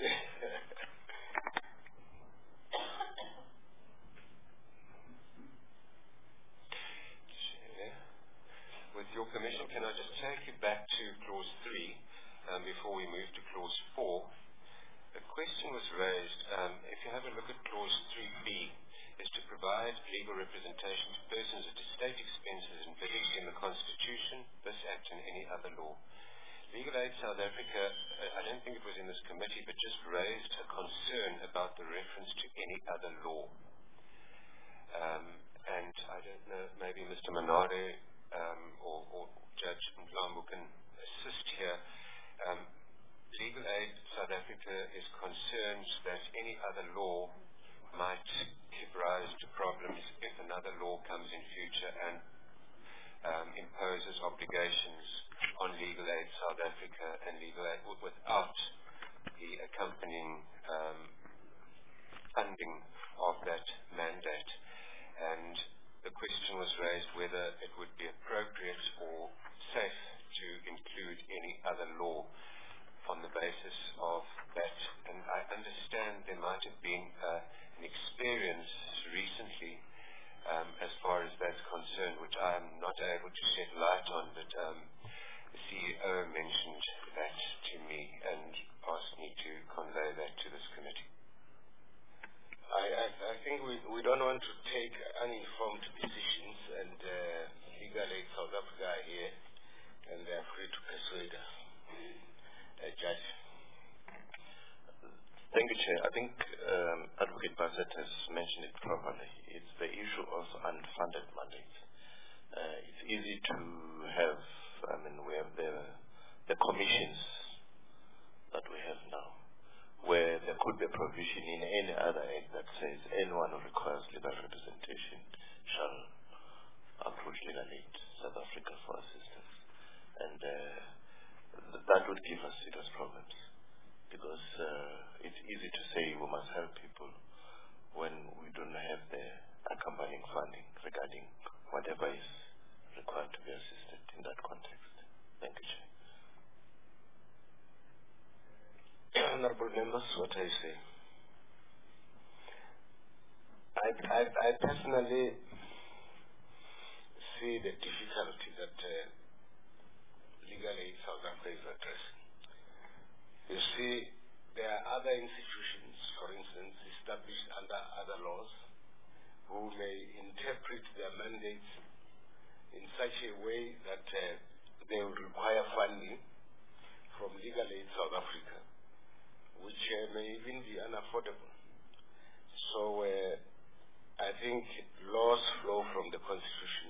With your permission, can I just take you back to clause three um, before we move to clause four? The question was raised, um, if you have a look at clause three B, is to provide legal representation to persons at estate expenses envisaged in the Constitution, this Act, and any other law. Legal Aid South Africa, uh, I don't think it was in this committee, but just raised a concern about the reference to any other law. Um, and I don't know, maybe Mister Manade um, or, or Judge Mlambo can assist here. Um, Legal Aid South Africa is concerned that any other law might give rise to problems if another law comes in future and um, imposes obligations on Legal Aid South Africa and Legal Aid without the accompanying um, funding of that mandate. And the question was raised whether it would be appropriate or safe to include any other law on on the basis of that. And I understand there might have been uh, an experience recently um, as far as that's concerned, which I'm not able to shed light on, but um, the C E O mentioned that to me and asked me to convey that to this committee. I, I, I think we, we don't want to take uninformed decisions, and uh, Legal Aid South Africa are here, and they are free to persuade us. Uh, Judge. Thank you, Chair. I think um, Advocate Bassett has mentioned it properly. It's the issue of unfunded mandates. Uh, it's easy to have, I mean, we have the, the commissions that we have now, where there could be a provision in any other act that says anyone who requires legal representation shall approach Legal Aid South Africa for assistance. And uh, th- that would give us serious problems, because uh, it's easy to say we must help people when we don't have the accompanying funding regarding whatever is required to be assisted in that context. Thank you, Chair. Honorable members, what I say. I, I, I personally see the difficulty that uh, Legal Aid South Africa is addressing. You see, there are other institutions, for instance, established under other laws, who may interpret their mandates in such a way that uh, they will require funding from Legal Aid South Africa, which uh, may even be unaffordable. So uh, I think laws flow from the Constitution,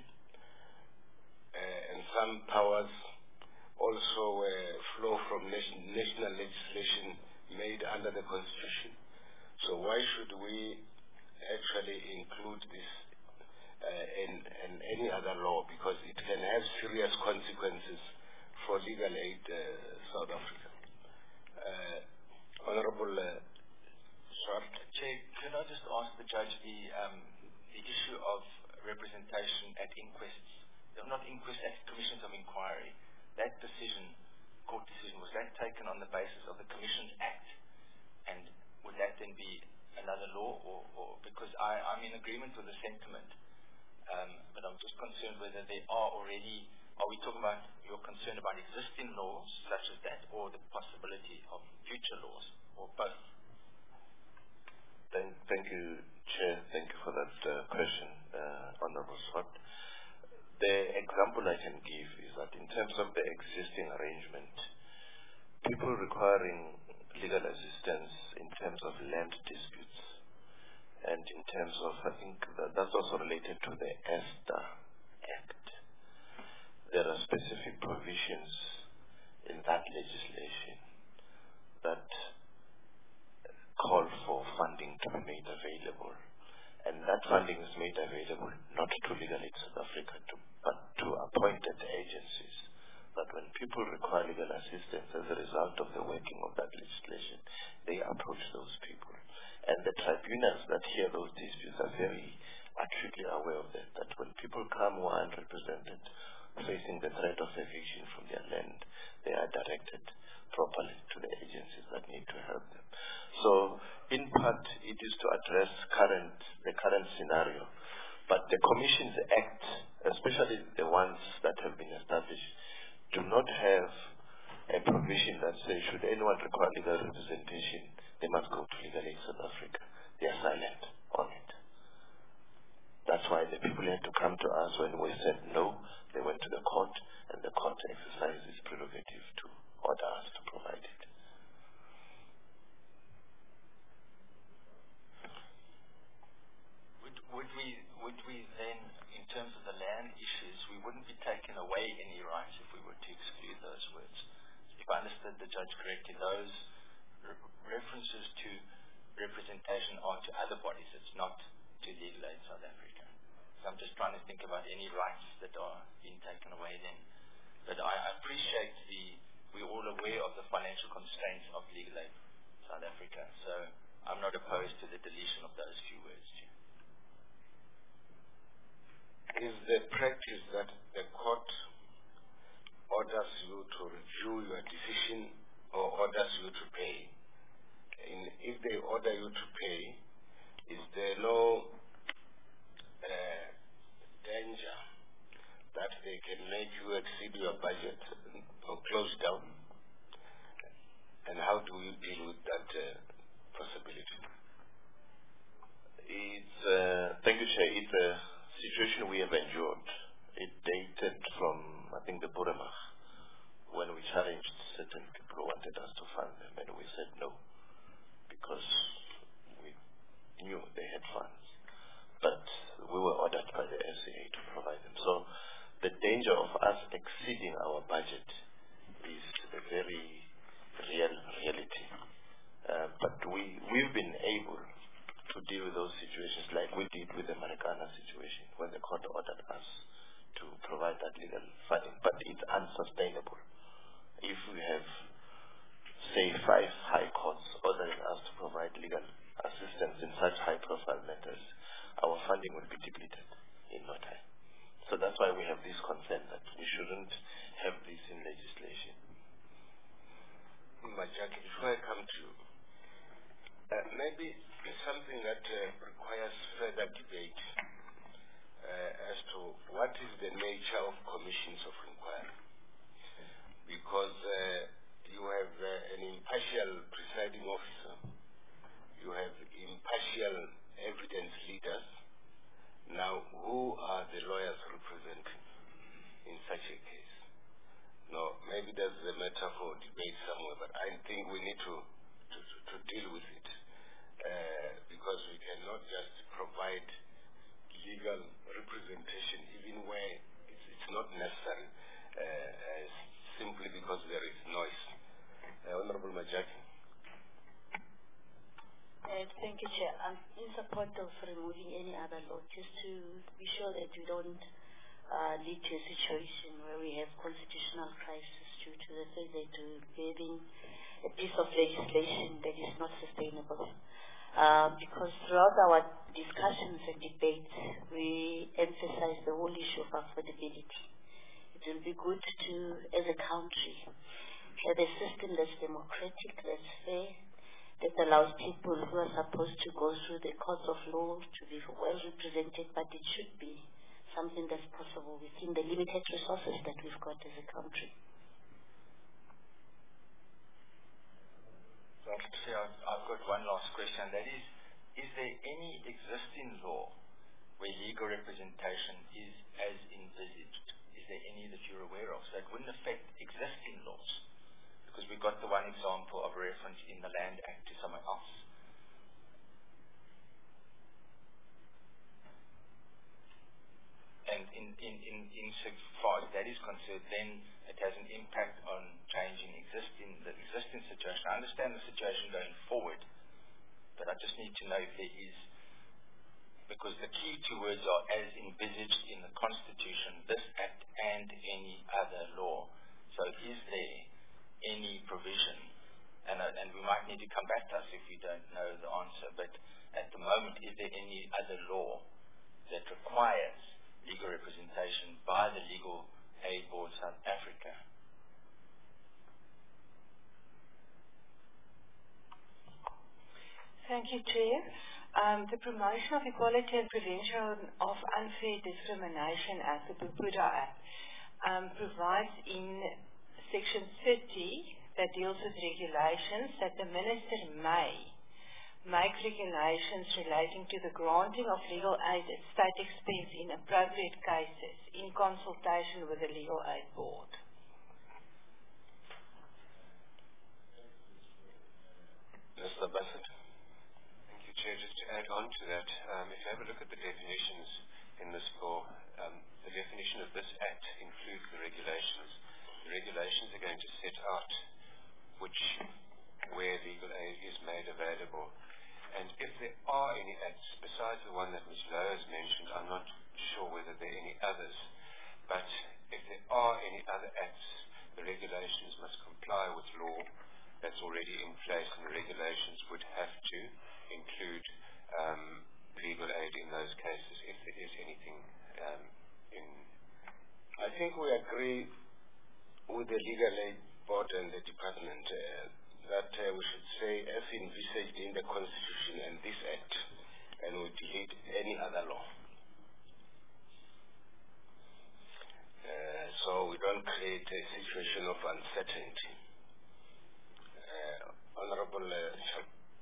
uh, and some powers also uh, flow from nation, national legislation made under the Constitution. So why should we actually include this uh, in, in any other law? Because it can have serious consequences for legal aid uh, South Africa. Uh, Honorable uh, Swart. Chair, can I just ask the judge the um, the issue of representation at inquests, not inquests, at commissions of inquiry, that decision, court decision, was that taken on the basis of the Commissions Act? And would that then be another law? Or, or because I, I'm in agreement with the sentiment, um, but I'm just concerned whether there are already, are we talking about, you're concerned about existing laws such as that, or the possibility of future laws, or both? Thank, thank you, Chair. Thank you for that uh, question, uh, Honorable Swart. The example I can give is that in terms of the existing arrangement, people requiring legal assistance in terms of land disputes, and in terms of, I think that that's also related to the ESTA Act. There are specific provisions in that legislation that call for funding to be made available. And that funding is made available not to Legal Aid South Africa, to, but to appointed agencies. That when people require legal assistance as a result of the working of that legislation, they approach those people. And the tribunals that hear those disputes are very acutely aware of that, that when people come who are unrepresented, facing the threat of eviction from their land, they are directed properly to the agencies that need to help them. So, in part, it is to address current the current scenario. But the Commissions Act, especially the ones that have been established, do not have a provision that says should anyone require legal representation, they must go to Legal Aid South Africa. They are silent on it. That's why the people had to come to us when we said no. They went to the court, and the court exercised its prerogative to order us to provide it. Would, would we would we then, in terms of the land issues, we wouldn't be taking away any rights if we were to exclude those words? If I understood the judge correctly, those re- references to representation are to other bodies. It's not to Legal Aid South Africa. So I'm just trying to think about any rights that are being taken away then. But I, I appreciate the, we're all aware of the financial constraints of Legal Aid South Africa. So I'm not opposed to the deletion of those few words. Is the practice that the court orders you to review your decision or orders you to pay, in, if they order you to pay, is there no uh, danger that they can make you exceed your budget or close down? And how do you deal with that uh, possibility? It's, uh, thank you, Chair. It's a situation we have endured. It dated from, I think, the Buremach, when we challenged certain people who wanted us to fund them, and we said no, because we knew they had funds. But we were ordered by the S A A to provide them. So the danger of us exceeding our budget is a very real reality. Uh, but we, we've been able to deal with those situations like we did with the Marikana situation when the court ordered us to provide that legal funding. But it's unsustainable. If we have, say, five high courts ordering us to provide legal assistance in such high-profile matters, our funding will be depleted in no time. So that's why we have this concern that we shouldn't have this in legislation. Majaki, before I come to you, uh, maybe something that uh, requires further debate uh, as to what is the nature of commissions of inquiry. Because uh, you have uh, an impartial presiding officer, you have impartial evidence leaders. Now, who are the lawyers representing in such a case? No, maybe there's a matter for debate somewhere, but I think we need to, to, to deal with it. Uh, because we cannot just provide legal representation even where it's, it's not necessary, uh, uh, simply because there is noise. Uh, Honorable Majaki. Uh, thank you, Chair. I'm in support of removing any other law, just to be sure that we don't uh, lead to a situation where we have constitutional crisis due to the fact that we're having a piece of legislation that is not sustainable. Uh, because throughout our discussions and debates, we emphasize the whole issue of affordability. It will be good to, as a country, have a system that's democratic, that's fair, that allows people who are supposed to go through the courts of law to be well represented, but it should be something that's possible within the limited resources that we've got as a country. Actually, I've, I've got one last question. That is, is there any existing law where legal representation is as envisaged? Is there any that you're aware of? So it wouldn't affect existing laws, because we got the one example of a reference in the Land Act to somewhere else. And in, in, in, in so far as that is concerned, then it has an impact on changing existing the existing situation. I understand the situation going forward, but I just need to know if there is, because the key two words are as envisaged in the Constitution, this Act and any other law. So is there any provision, and, uh, and we might need to come back to us if we don't know the answer, but at the moment, is there any other law that requires legal representation by the Legal Aid Board South Africa? Thank you, Chair. Um, the Promotion of Equality and Prevention of Unfair Discrimination Act, the Bubuda Act, um, provides in Section thirty that deals with regulations that the Minister may make regulations relating to the granting of legal aid at state expense in appropriate cases in consultation with the Legal Aid Board. Mister Bassett. Thank you, Chair. Just to add on to that, um, if you have a look at the definitions in this law, um, the definition of this Act includes the regulations. The regulations are going to set out which, where legal aid is made available. And if there are any acts, besides the one that Miz Lowe has mentioned, I'm not sure whether there are any others, but if there are any other acts, the regulations must comply with law that's already in place, and the regulations would have to include um, legal aid in those cases, if there is anything um, in... I think we agree with the legal aid board and the department uh, that uh, we should say as envisaged in the Constitution and this Act, and we delete any other law. Uh, so we don't create a situation of uncertainty. Uh, Honorable uh,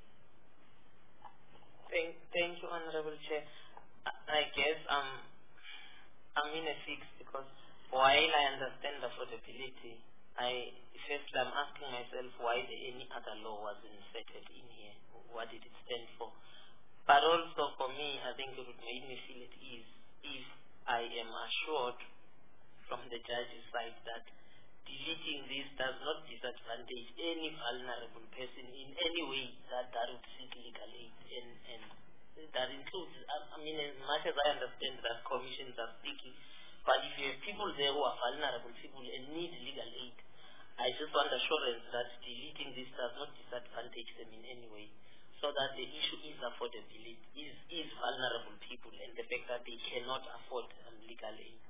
Thank, thank you, Honorable Chair. I guess um, I'm in a fix because while I understand affordability, I first I'm asking myself why the, any other law was inserted in here. What did it stand for? But also for me, I think it would make me feel at ease if I am assured from the judge's side that deleting this does not disadvantage any vulnerable person in any way that that would seek legal aid, and, and that includes, I, I mean, as much as I understand that commissions are seeking, but if you have people there who are vulnerable people and need legal aid, I just want assurance that deleting this does not disadvantage them in any way, so that the issue is affordability, is, is vulnerable people, and the fact that they cannot afford um, legal aid.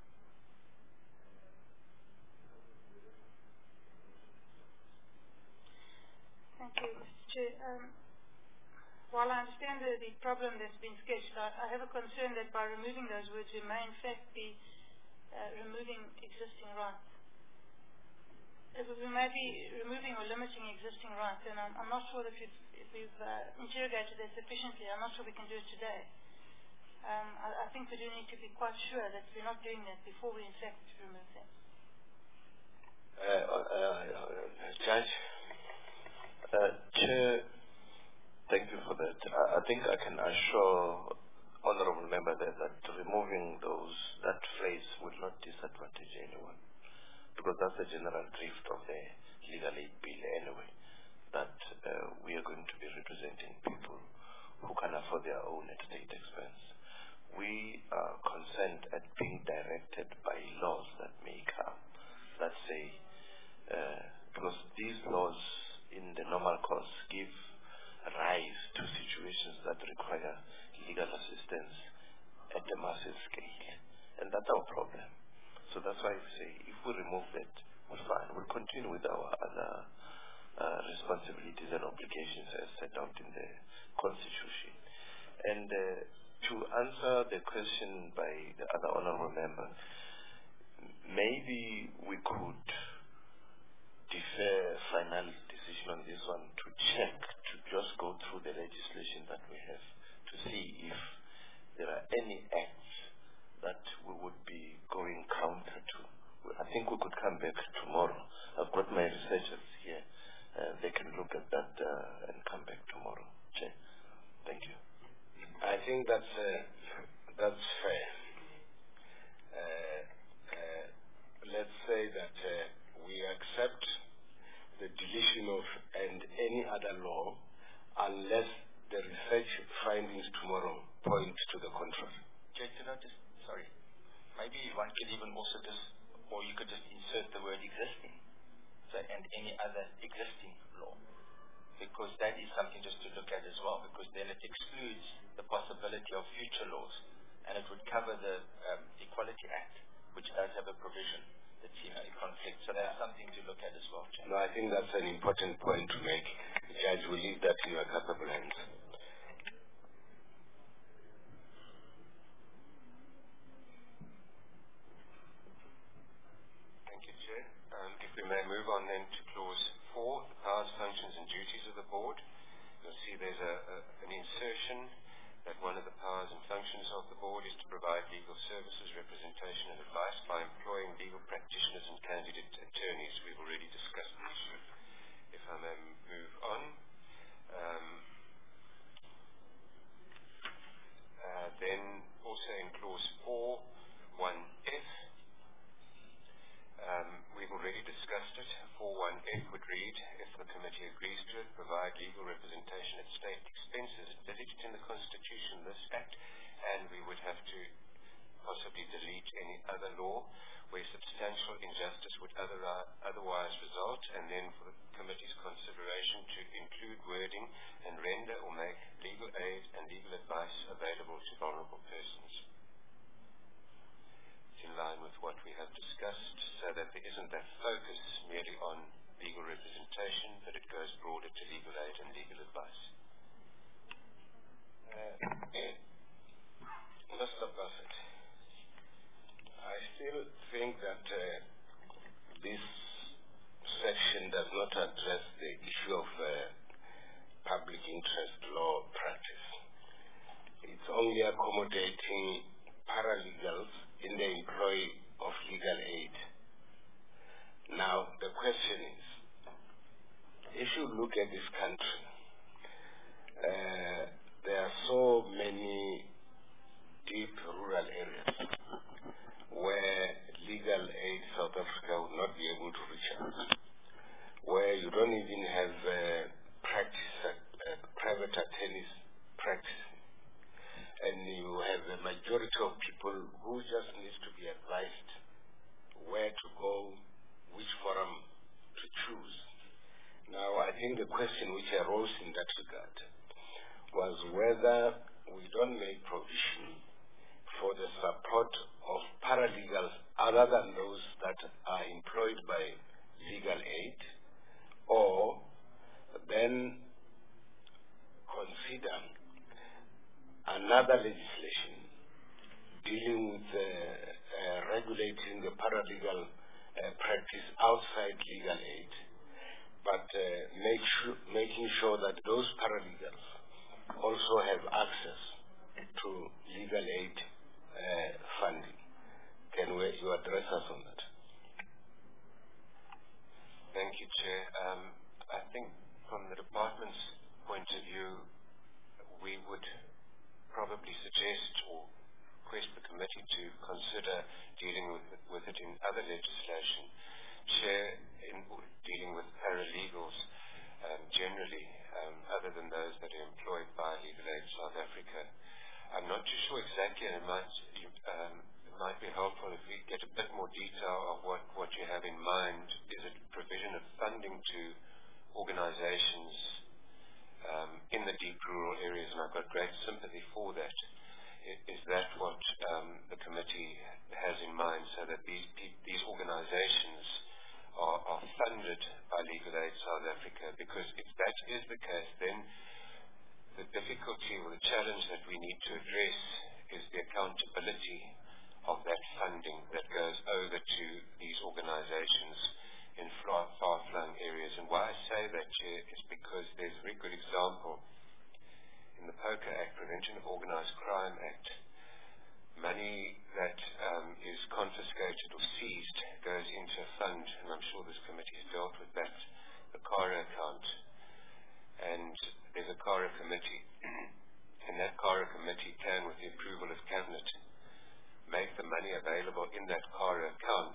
Thank you, Mister Chair. Um, while I understand the, the problem that's been sketched, I, I have a concern that by removing those words, we may in fact be uh, removing existing rights. Uh, we may be removing or limiting existing rights, and I'm, I'm not sure if, you've, if we've uh, interrogated that sufficiently. I'm not sure we can do it today. Um, I, I think we do need to be quite sure that we're not doing that before we in fact remove them. Uh, uh, uh, Judge? Uh, Chair, thank you for that. I, I think I can assure Honorable Member that, that removing those, that phrase will not disadvantage anyone, because that's the general drift of the legal aid bill anyway, that uh, we are going to be representing people who can afford their own at state expense. We are concerned at being directed by laws that may come, that say, uh, because these laws in the normal course give rise to situations that require legal assistance at a massive scale. And that's our problem. So that's why we say if we remove that, we're fine. We'll continue with our other uh, responsibilities and obligations as set out in the Constitution. And uh, to answer the question by the other honorable member, maybe we could defer final decision on this one to check, to just go through the legislation that we have to see if there are any acts that we would be going counter to. I think we could come back tomorrow. I've got my researchers here. Uh, they can look at that uh, and come back tomorrow. Chair. Thank you. I think that's, uh, that's fair. Uh, uh, let's say that uh, we accept the deletion of and any other law unless the research findings tomorrow point to the contrary. Judge, could I just, sorry, maybe one could even also just, or you could just insert the word existing, so, and any other existing law, because that is something just to look at as well, because then it excludes the possibility of future laws, and it would cover the um, Equality Act, which does have a provision that's, you know, in conflict. So that's something to look at as well, Chair. No, I think that's an important point to make. Judge, we'll leave that in your capable hands. Thank you, Chair. Um, if we may move on then to clause four, the powers, functions and duties of the board. You'll see there's a, a, an insertion that one of the powers and functions of the board is to provide legal services, representation and advice by employing legal practitioners and candidate attorneys. We've already discussed this. If I may move on. Um, uh, then also in clause four, one F, um, we've already discussed it. four one F would read, if the committee agrees to it, provide legal representation at state expenses envisaged in the Constitution, this Act, and we would have to possibly delete any other law where substantial injustice would other, otherwise result, and then for the committee's consideration to include wording and render or make legal aid and legal advice available to vulnerable persons. It's in line with what we have discussed, so that there isn't that focus merely on the think that uh, this section does not address the issue of uh, public interest law practice. It's only accommodating paralegals in the employ of legal aid. Now, the question is, if you look at this country, uh, there are so many deep rural areas where legal aid South Africa would not be able to reach out, where you don't even have uh, practice, uh, private attorneys practice, and you have a majority of people who just need to be advised where to go, which forum to choose. Now, I think the question which arose in that regard was whether we don't make provision for the support of paralegals other than those that are employed by legal aid, or then consider another legislation dealing with uh, uh, regulating the paralegal uh, practice outside legal aid, but uh, make sure, making sure that those paralegals also have access to legal aid uh, funding. Can we, you address us on that? Thank you, Chair. Um, I think from the department's point of view, we would probably suggest or request the committee to consider dealing with, with it in other legislation. Chair, in dealing with paralegals um, generally, um, other than those that are employed by Legal Aid South Africa. I'm not too sure exactly, and it might, um, it might be helpful if we get a bit more detail of what, what you have in mind. Is it provision of funding to organizations um, in the deep rural areas, and I've got great sympathy for that. Is that what um, the committee has in mind, so that these, these organizations are, are funded by Legal Aid South Africa? Because if that is the case, then the difficulty or the challenge that we need to address is the accountability of that funding that goes over to these organizations in far, far-flung areas. And why I say that, Chair, is because there's a very good example in the POCA Act, Prevention of Organized Crime Act. Money that um, is confiscated or seized goes into a fund, and I'm sure this committee has dealt with that, the CARA account. And there's a CARA committee, and that CARA committee can, with the approval of Cabinet, make the money available in that CARA account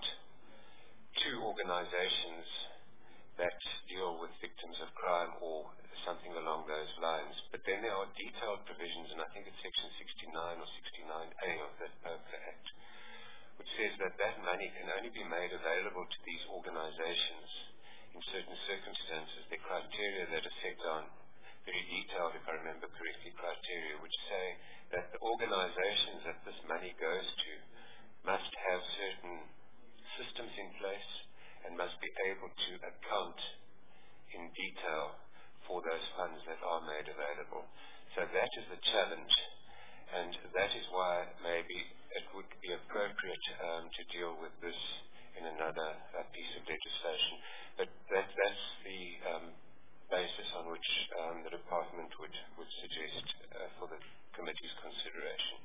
to organizations that deal with victims of crime or something along those lines. But then there are detailed provisions, and I think it's section sixty-nine or sixty-nine A of that POCA Act, which says that that money can only be made available to these organizations in certain circumstances. The criteria that are set down, very detailed, if I remember correctly, criteria which say that the organizations that this money goes to must have certain systems in place and must be able to account in detail for those funds that are made available. So that is the challenge, and that is why maybe it would be appropriate um, to deal with this in another uh, piece of legislation. But that, that's the um, basis on which um, the department would, would suggest uh, for the committee's consideration.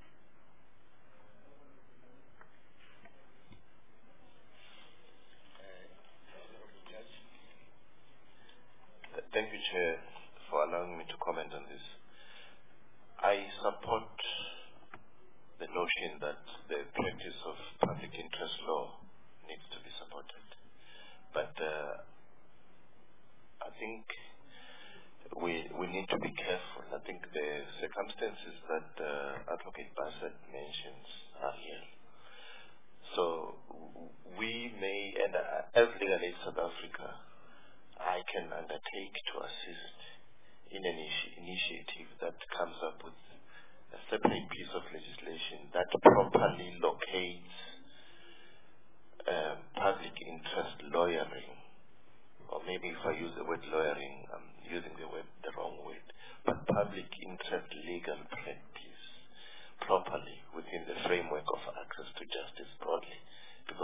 Thank you, Chair, for allowing me to comment on this. I support the notion that the practice of public interest law needs to be supported. But uh, I think we we need to be careful. I think the circumstances that uh, Advocate Bassett mentions are real. So we may, and uh, as Legal Aid South Africa, I can undertake to assist in an initiative that comes up with a separate piece of legislation that properly locates um, public interest lawyering, or maybe if I use the word lawyering, I'm using the word the wrong word, but public interest legal practice properly within the framework of access to justice broadly. Because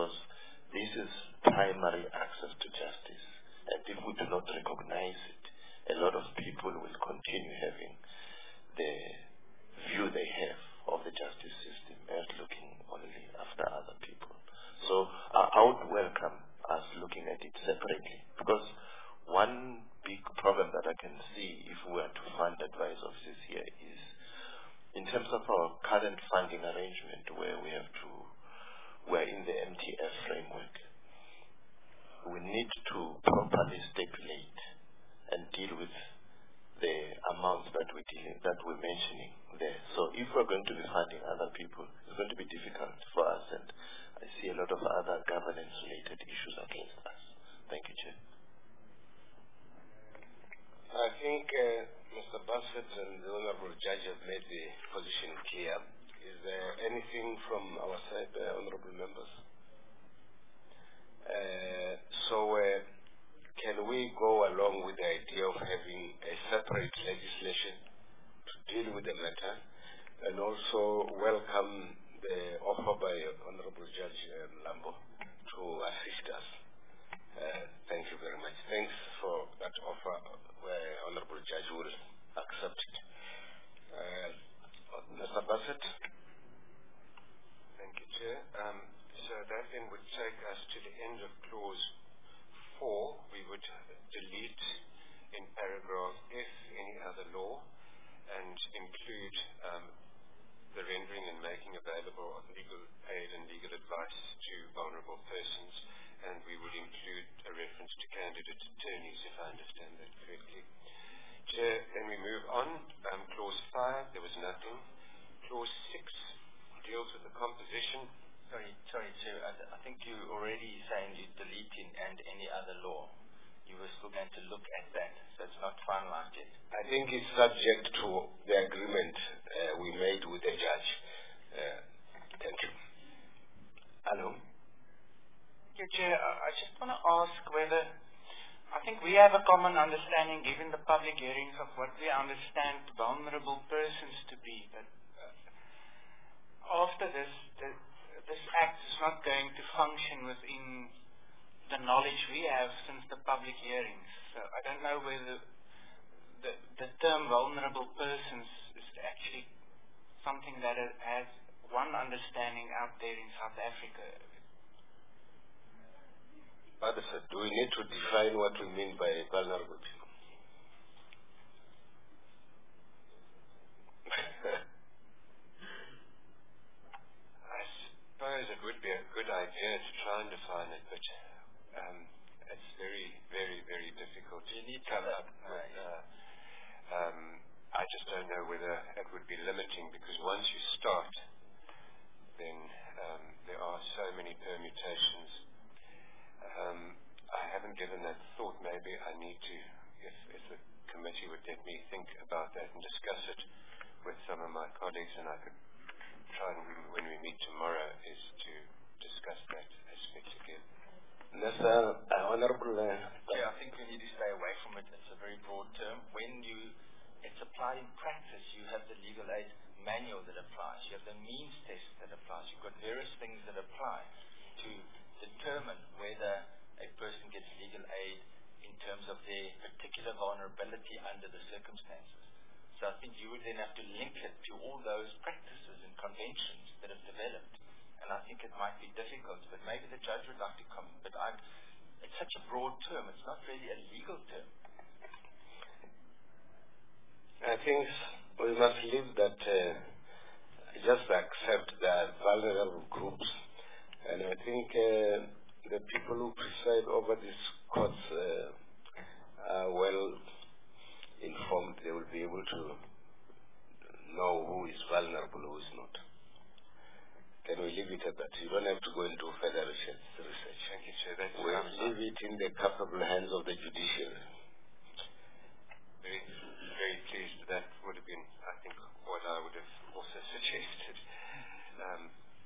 I would welcome us looking at it separately, because one big problem that I can see if we were to fund advice offices here is in terms of our current funding arrangement, where we have to, we're in the M T F framework. We need to properly stipulate and deal with the amounts that we're dealing, that we're mentioning there. So if we're going to be funding other people, it's going to be difficult for us, and I see a lot of other governance-related issues against us. Thank you, Chair. I think uh, Mister Bassett and the Honourable Judge have made the position clear. Is there anything from our side, uh, Honourable Members? Uh, so, uh, can we go along with the idea of having a separate legislation to deal with the matter, and also welcome the offer by Honourable Judge um, Lambo to assist us? Uh, thank you very much. Thanks for that offer, where Honourable Judge will accept it. Uh, Mister Bassett? Thank you, Chair. Um, so that then would take us to the end of clause four. We would delete in paragraph F any other law and include um, the rendering and making available of legal aid and legal advice to vulnerable persons, and we would include a reference to candidate attorneys, if I understand that correctly. Chair, then we move on. Um, clause five, there was nothing. Clause six deals with the composition. Sorry, sorry, Chair. I, th- I think you already saying you're deleting and any other law. You were still going to look at that, so it's not finalized yet. I think it's subject to the agreement uh, we made with the judge. Uh, thank you. Hello? Thank you, Chair. I I just want to ask whether, I think we have a common understanding, given the public hearings, of what we understand vulnerable persons to be. But uh, after this, the, this Act is not going to function within the knowledge we have since the public hearings. So I don't know whether the, the term vulnerable persons is actually something that has one understanding out there in South Africa. Father said, do we need to define what we mean by vulnerable people? I suppose it would be a good idea to try and define it, but um, it's very, very, very difficult. You need to come have up with. Uh, um, I just don't know whether it would be limiting, because once you start, then um, there are so many permutations. Um, I haven't given that thought. Maybe I need to, if, if the committee would let me think about that and discuss it with some of my colleagues, and I could try and, when we meet tomorrow, is to discuss that aspect again. Mister Uh, Honorable. Uh, Yeah, I think we need to stay away from it. It's a very broad term. When you, it's applied in practice, you have the legal aid manual that applies. You have the means test that applies. You've got various things that apply to determine whether a person gets legal aid in terms of their particular vulnerability under the circumstances. So I think you would then have to link it to all those practices and conventions that have developed. And I think it might be difficult, but maybe the judge would like to comment. But I, it's such a broad term. It's not really a legal term. I think we must leave that, uh, just accept the vulnerable groups. And I think uh, the people who preside over these courts uh, are well informed. They will be able to know who is vulnerable, who is not. Can we leave it at that? You don't have to go into further research. research. Thank you, Chair. That's We'll leave it in the capable hands of the judiciary. Very, very pleased. That would have been, I think, what I would have also suggested. Um,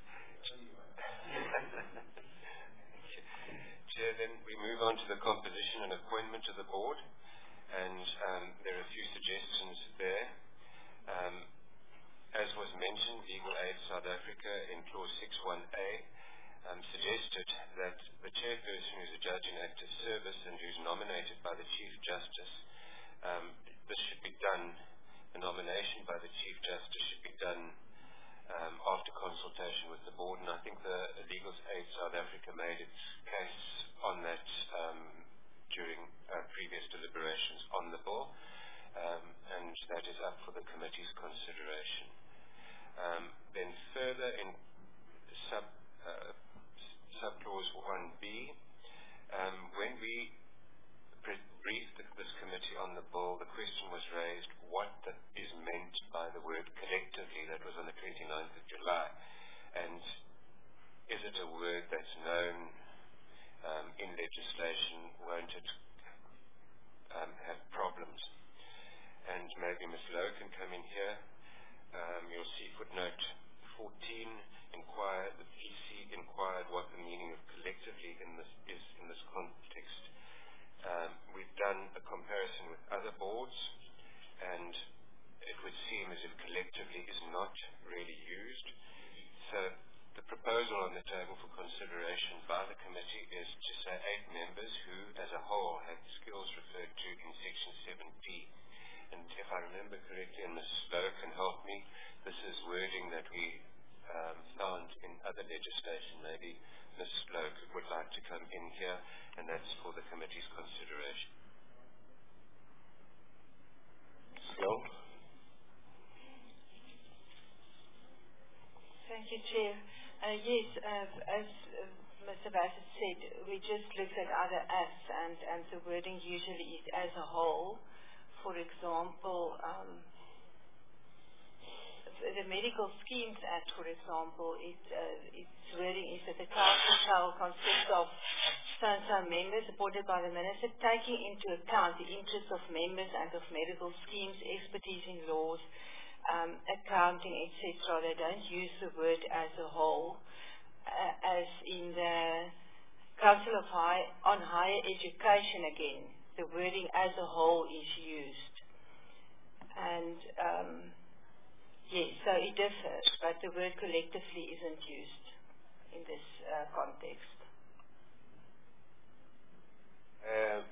Chair, then we move on to the composition and appointment of the board, and um, there are a few suggestions there. Um, as was mentioned, Legal Aid South Africa in clause six one A um, suggested that the chairperson who is a judge in active service and who is nominated by the Chief Justice, um, this should be done, the nomination by the Chief Justice should be done um, after consultation with the board, and I think the Legal Aid South Africa made its consideration by the committee is to say eight members who, as a whole, have skills referred to in Section seven D. And if I remember correctly, and Miz Lowe can help me, this is wording that we um, found in other legislation. Maybe Miz Lowe would like to come in here, and that's for the committee's consideration. Slow. Thank you, Chair. Uh, yes, uh, as uh, Mister Bassett said, we just looked at other acts, and, and the wording usually is as a whole. For example, um, the Medical Schemes Act, for example, it, uh, its wording is that the council shall consist of so-and-so members appointed by the minister, taking into account the interests of members and of medical schemes, expertise in laws, um, accounting, et cetera. They don't use the word as a whole, uh, as in the Council of High, on Higher Education again. The wording as a whole is used. And um, yes, so it differs, but the word collectively isn't used in this uh, context. Um,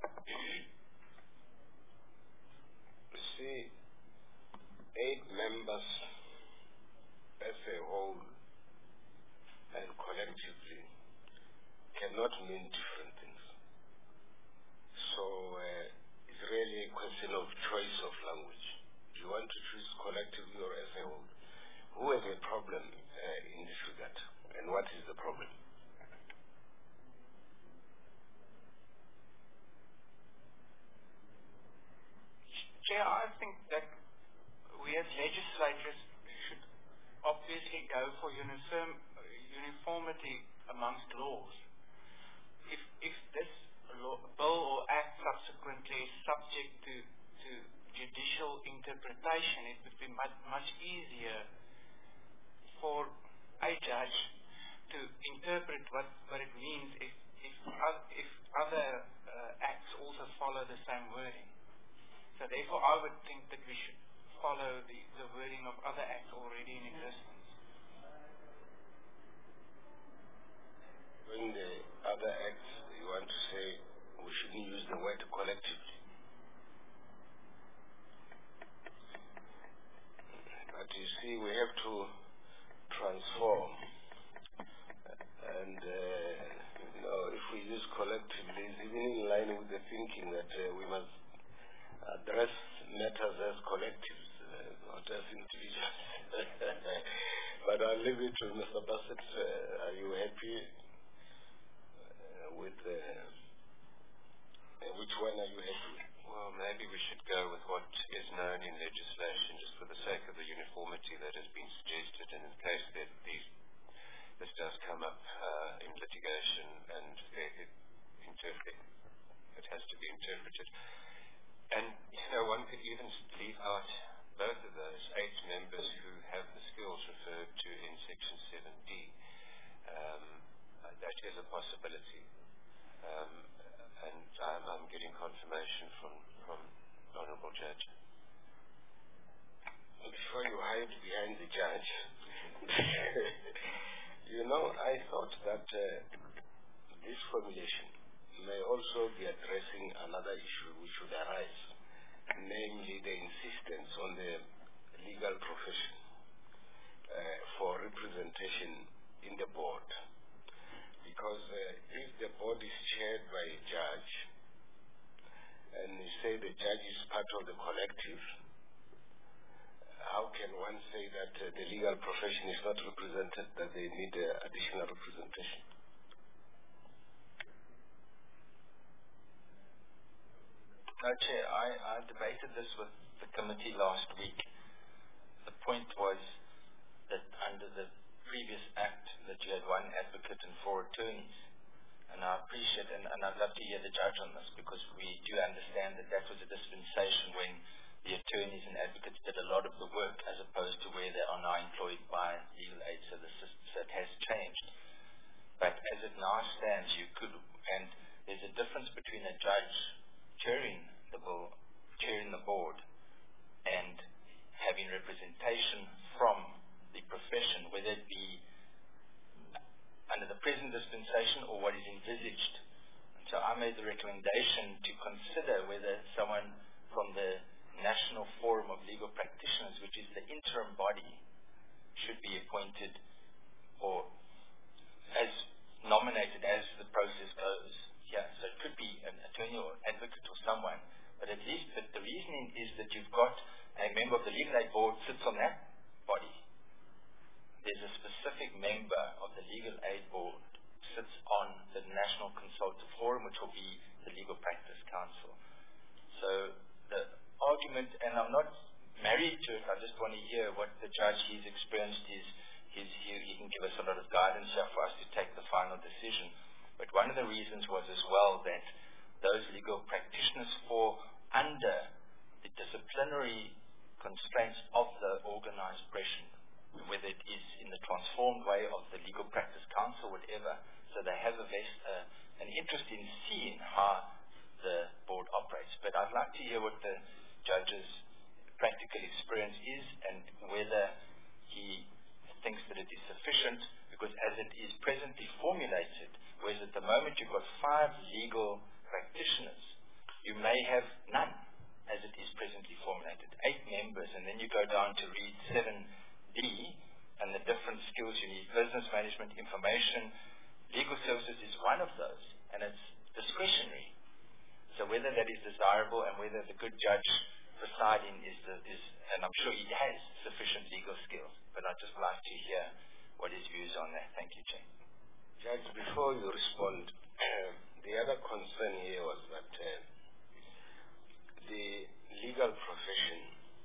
you see, eight members as a whole and collectively cannot mean different things. So uh, it's really a question of choice of language. Do you want to choose collectively or as a whole? Who has a problem uh, in this regard? And what is the problem? Chair, I think that we as legislators should obviously go for uniform, uniformity amongst laws. If, if this law, bill or act subsequently is subject to, to judicial interpretation, it would be much, much easier for a judge to interpret what, what it means if, if, if other uh, acts also follow the same wording. So therefore, I would think that we should follow the, the wording of other acts already in existence. In the other acts, you want to say we shouldn't use the word collectively. But you see, we have to transform. And, uh, you know, if we use collectively, it's even in line with the thinking that uh, we must address matters as collectives, uh, not as individuals. But I'll leave it to Mister Bassett. Uh, are you happy uh, with uh, uh, which one are you happy with? Well, maybe we should go with what is known in legislation, just for the sake of the uniformity that has been suggested, and in case that these, this does come up uh, in litigation and it, it, it has to be interpreted. And, you know, one could even leave out both of those eight members who have the skills referred to in Section seven D. Um, that is a possibility. Um, and I'm, I'm getting confirmation from, from the Honourable Judge. Before you hide behind the judge, you know, I thought that uh, this formulation may also be addressing another issue which would arise, namely the insistence on the legal profession uh, for representation in the board. Because uh, if the board is chaired by a judge, and you say the judge is part of the collective, how can one say that uh, the legal profession is not represented, that they need uh, additional representation? No, Chair, I, I debated this with the committee last week. The point was that under the previous act that you had one advocate and four attorneys. And I appreciate, and, and I'd love to hear the judge on this, because we do understand that that was a dispensation when the attorneys and advocates did a lot of the work, as opposed to where they are now employed by legal aid. So the system that has changed. But as it now stands, you could, and there's a difference between a judge chairing the bill, chairing the board, and having representation from the profession, whether it be under the present dispensation or what is envisaged. And so I made the recommendation to consider whether someone from the National Forum of Legal Practitioners, which is the interim body, should be appointed or as nominated as the process goes. Yeah, so it could be an attorney or advocate or someone, but at least the, the reasoning is that you've got a member of the Legal Aid Board sits on that body. There's a specific member of the Legal Aid Board sits on the National Consultative Forum, which will be the Legal Practice Council. So the argument, and I'm not married to it, I just want to hear what the judge, he's experienced, he's, he's here, he can give us a lot of guidance here for us to take the final decision. But one of the reasons was as well that those legal practitioners fall under the disciplinary constraints of the organized oppression, whether it is in the transformed way of the Legal Practice Council, whatever. So they have a vest, uh, an interest in seeing how the board operates. But I'd like to hear what the judge's practical experience is and whether he thinks that it is sufficient, because as it is presently formulated, whereas at the moment you've got five legal practitioners, you may have none as it is presently formulated, eight members, and then you go down to read seven D and the different skills you need. Business management, information, legal services is one of those, and it's discretionary. So whether that is desirable and whether the good judge presiding is, the, is and I'm sure he has sufficient legal skills, but I'd just like to hear what his views on that. Thank you, Chair. Judge, before you respond, uh, the other concern here was that uh, the legal profession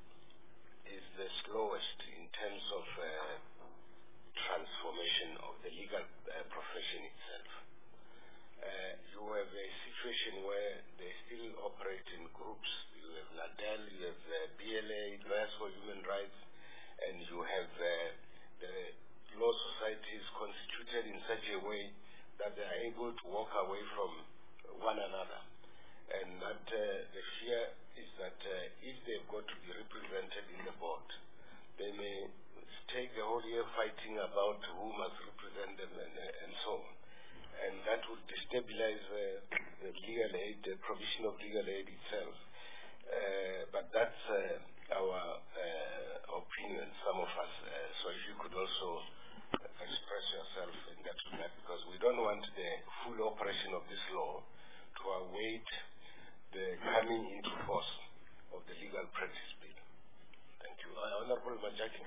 is the slowest in terms of uh, transformation of the legal uh, profession itself. Uh, you have a situation where they still operate in groups. You have LADEL, you have uh, B L A, Lawyers for Human Rights, and you have uh, the law societies constituted in such a way that they are able to walk away from one another. And that uh, the fear is that uh, if they've got to be represented in the board, they may take the whole year fighting about who must represent them and, uh, and so on. And that would destabilize uh, the legal aid, the provision of legal aid itself. Uh, but that's uh, our uh, opinion, some of us. Uh, so if you could also express yourself in that regard, because we don't want the full operation of this law to await the coming into force of the legal practice bill. Thank you. Uh, Honorable Majaki.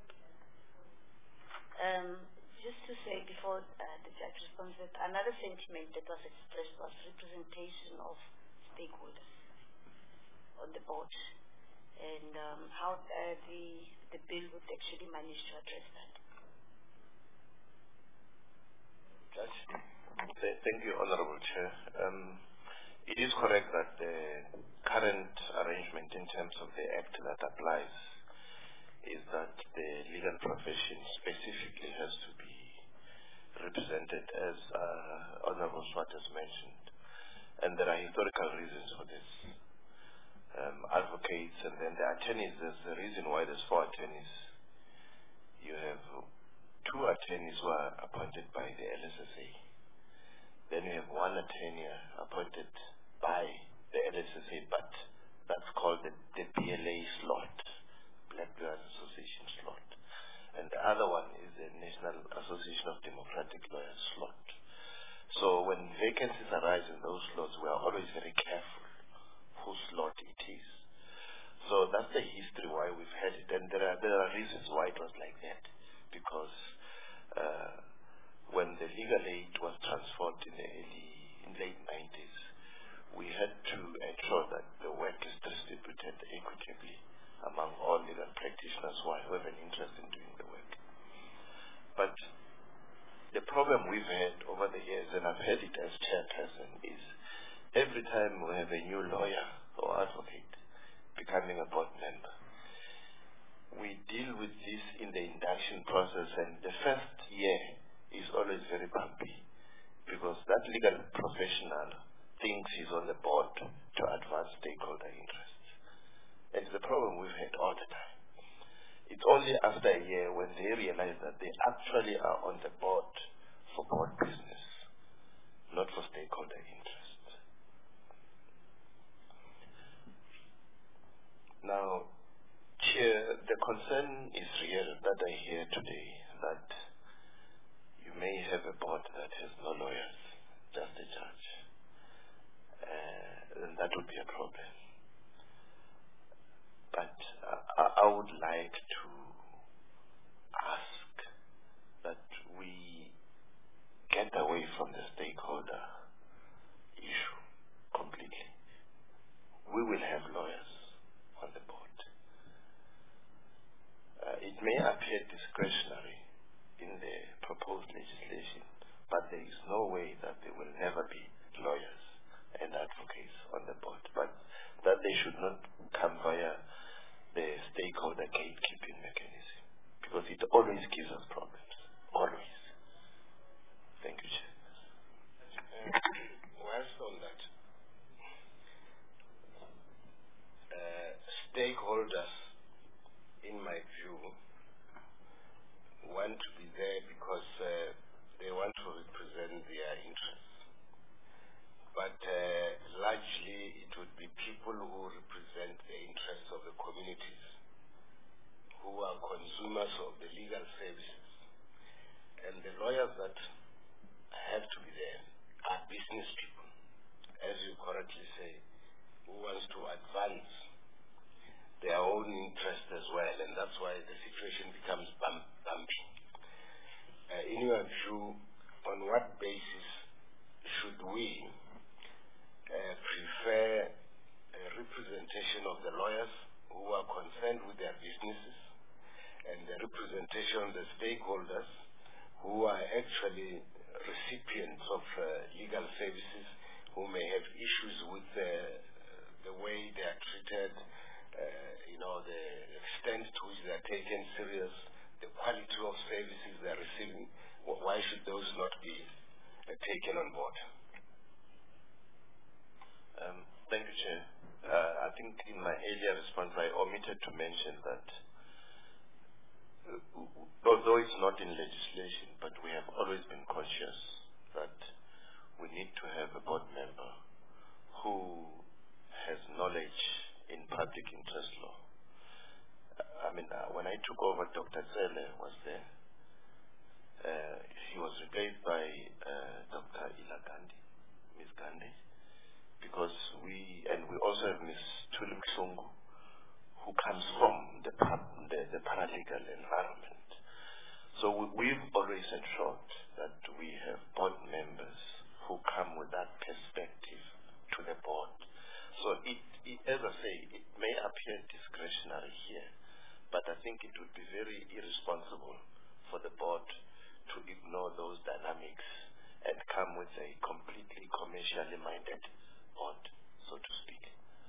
Um, just to say before uh, the judge responds, that another sentiment that was expressed was representation of stakeholders on the board, and um, how uh, the the bill would actually manage to address that. Judge. Thank you, Honorable Chair. Um, it is correct that the current arrangement in terms of the Act that applies is that the legal profession specifically has to be represented, as uh, Honorable Swart has mentioned. And there are historical reasons for this. Um, advocates and then the attorneys, there's a reason why there's four attorneys. You have two attorneys who are appointed by the L S S A. Then you have one attorney appointed by the L S S A, but that's called the, the B L A slot, Black Lawyers Association slot. And the other one is the National Association of Democratic Lawyers slot. So when vacancies arise in those slots, we are always very careful whose slot it is. So that's the history why we've had it. And there are, there are reasons why it was like that. Because uh, when the legal aid was transformed in the early, in late nineties, we had to ensure that the work is distributed equitably among all legal practitioners who have an interest in doing the work. But the problem we've had over the years, and I've had it as chairperson, is every time we have a new lawyer or advocate becoming a board member, we deal with this in the induction process, and the first year is always very bumpy because that legal professional thinks he's on the board to advance stakeholder interests. And it's a problem we've had all the time. It's only after a year when they realize that they actually are on the board for board business, not for stakeholder interest. Now, Chair, the concern is real that I hear today, that you may have a board that has no lawyers, just a judge. Uh, and that would be a problem. But uh, I would like to ask that we get away from the stakeholder issue completely. We will have lawyers on the board. Uh, it may appear discretionary in the proposed legislation, but there is no way that there will never be lawyers and advocates on the board, but that they should not come via the stakeholder gatekeeping mechanism, because it always gives us problems, always. Thank you, Chair. Uh, whilst on that, uh, stakeholders, in my view, want to be there because uh, they want to represent their interests. But uh, largely it would be people who represent the interests of the communities, who are consumers of the legal services. And the lawyers that have to be there are business people, as you correctly say, who wants to advance their own interest as well, and that's why the situation becomes bump, bumpy. Uh, in your view, on what basis should we uh, prefer a representation of the lawyers who are concerned with their businesses and the representation of the stakeholders who are actually recipients of uh, legal services, who may have issues with uh, the way they are treated, Uh, you know, the extent to which they are taken serious, the quality of services they are receiving? Why should those not be uh, taken on board? Um, thank you, Chair. Uh, I think in my earlier response I omitted to mention that uh, although it's not in legislation, but we have always been conscious that we need to have a board member who has knowledge in public interest law. Uh, I mean, uh, when I took over, Doctor Zele was there. Uh, he was replaced by uh, Doctor Ila Gandhi, Miz Gandhi, because we, and we also have Miz Tulim Sungu, who comes from the, the, the paralegal environment. So we, we've always ensured that we have board members who come with that perspective to the board. So it, it, as I say, it may appear discretionary here, but I think it would be very irresponsible for the board to ignore those dynamics and come with a completely commercially minded board, so to speak.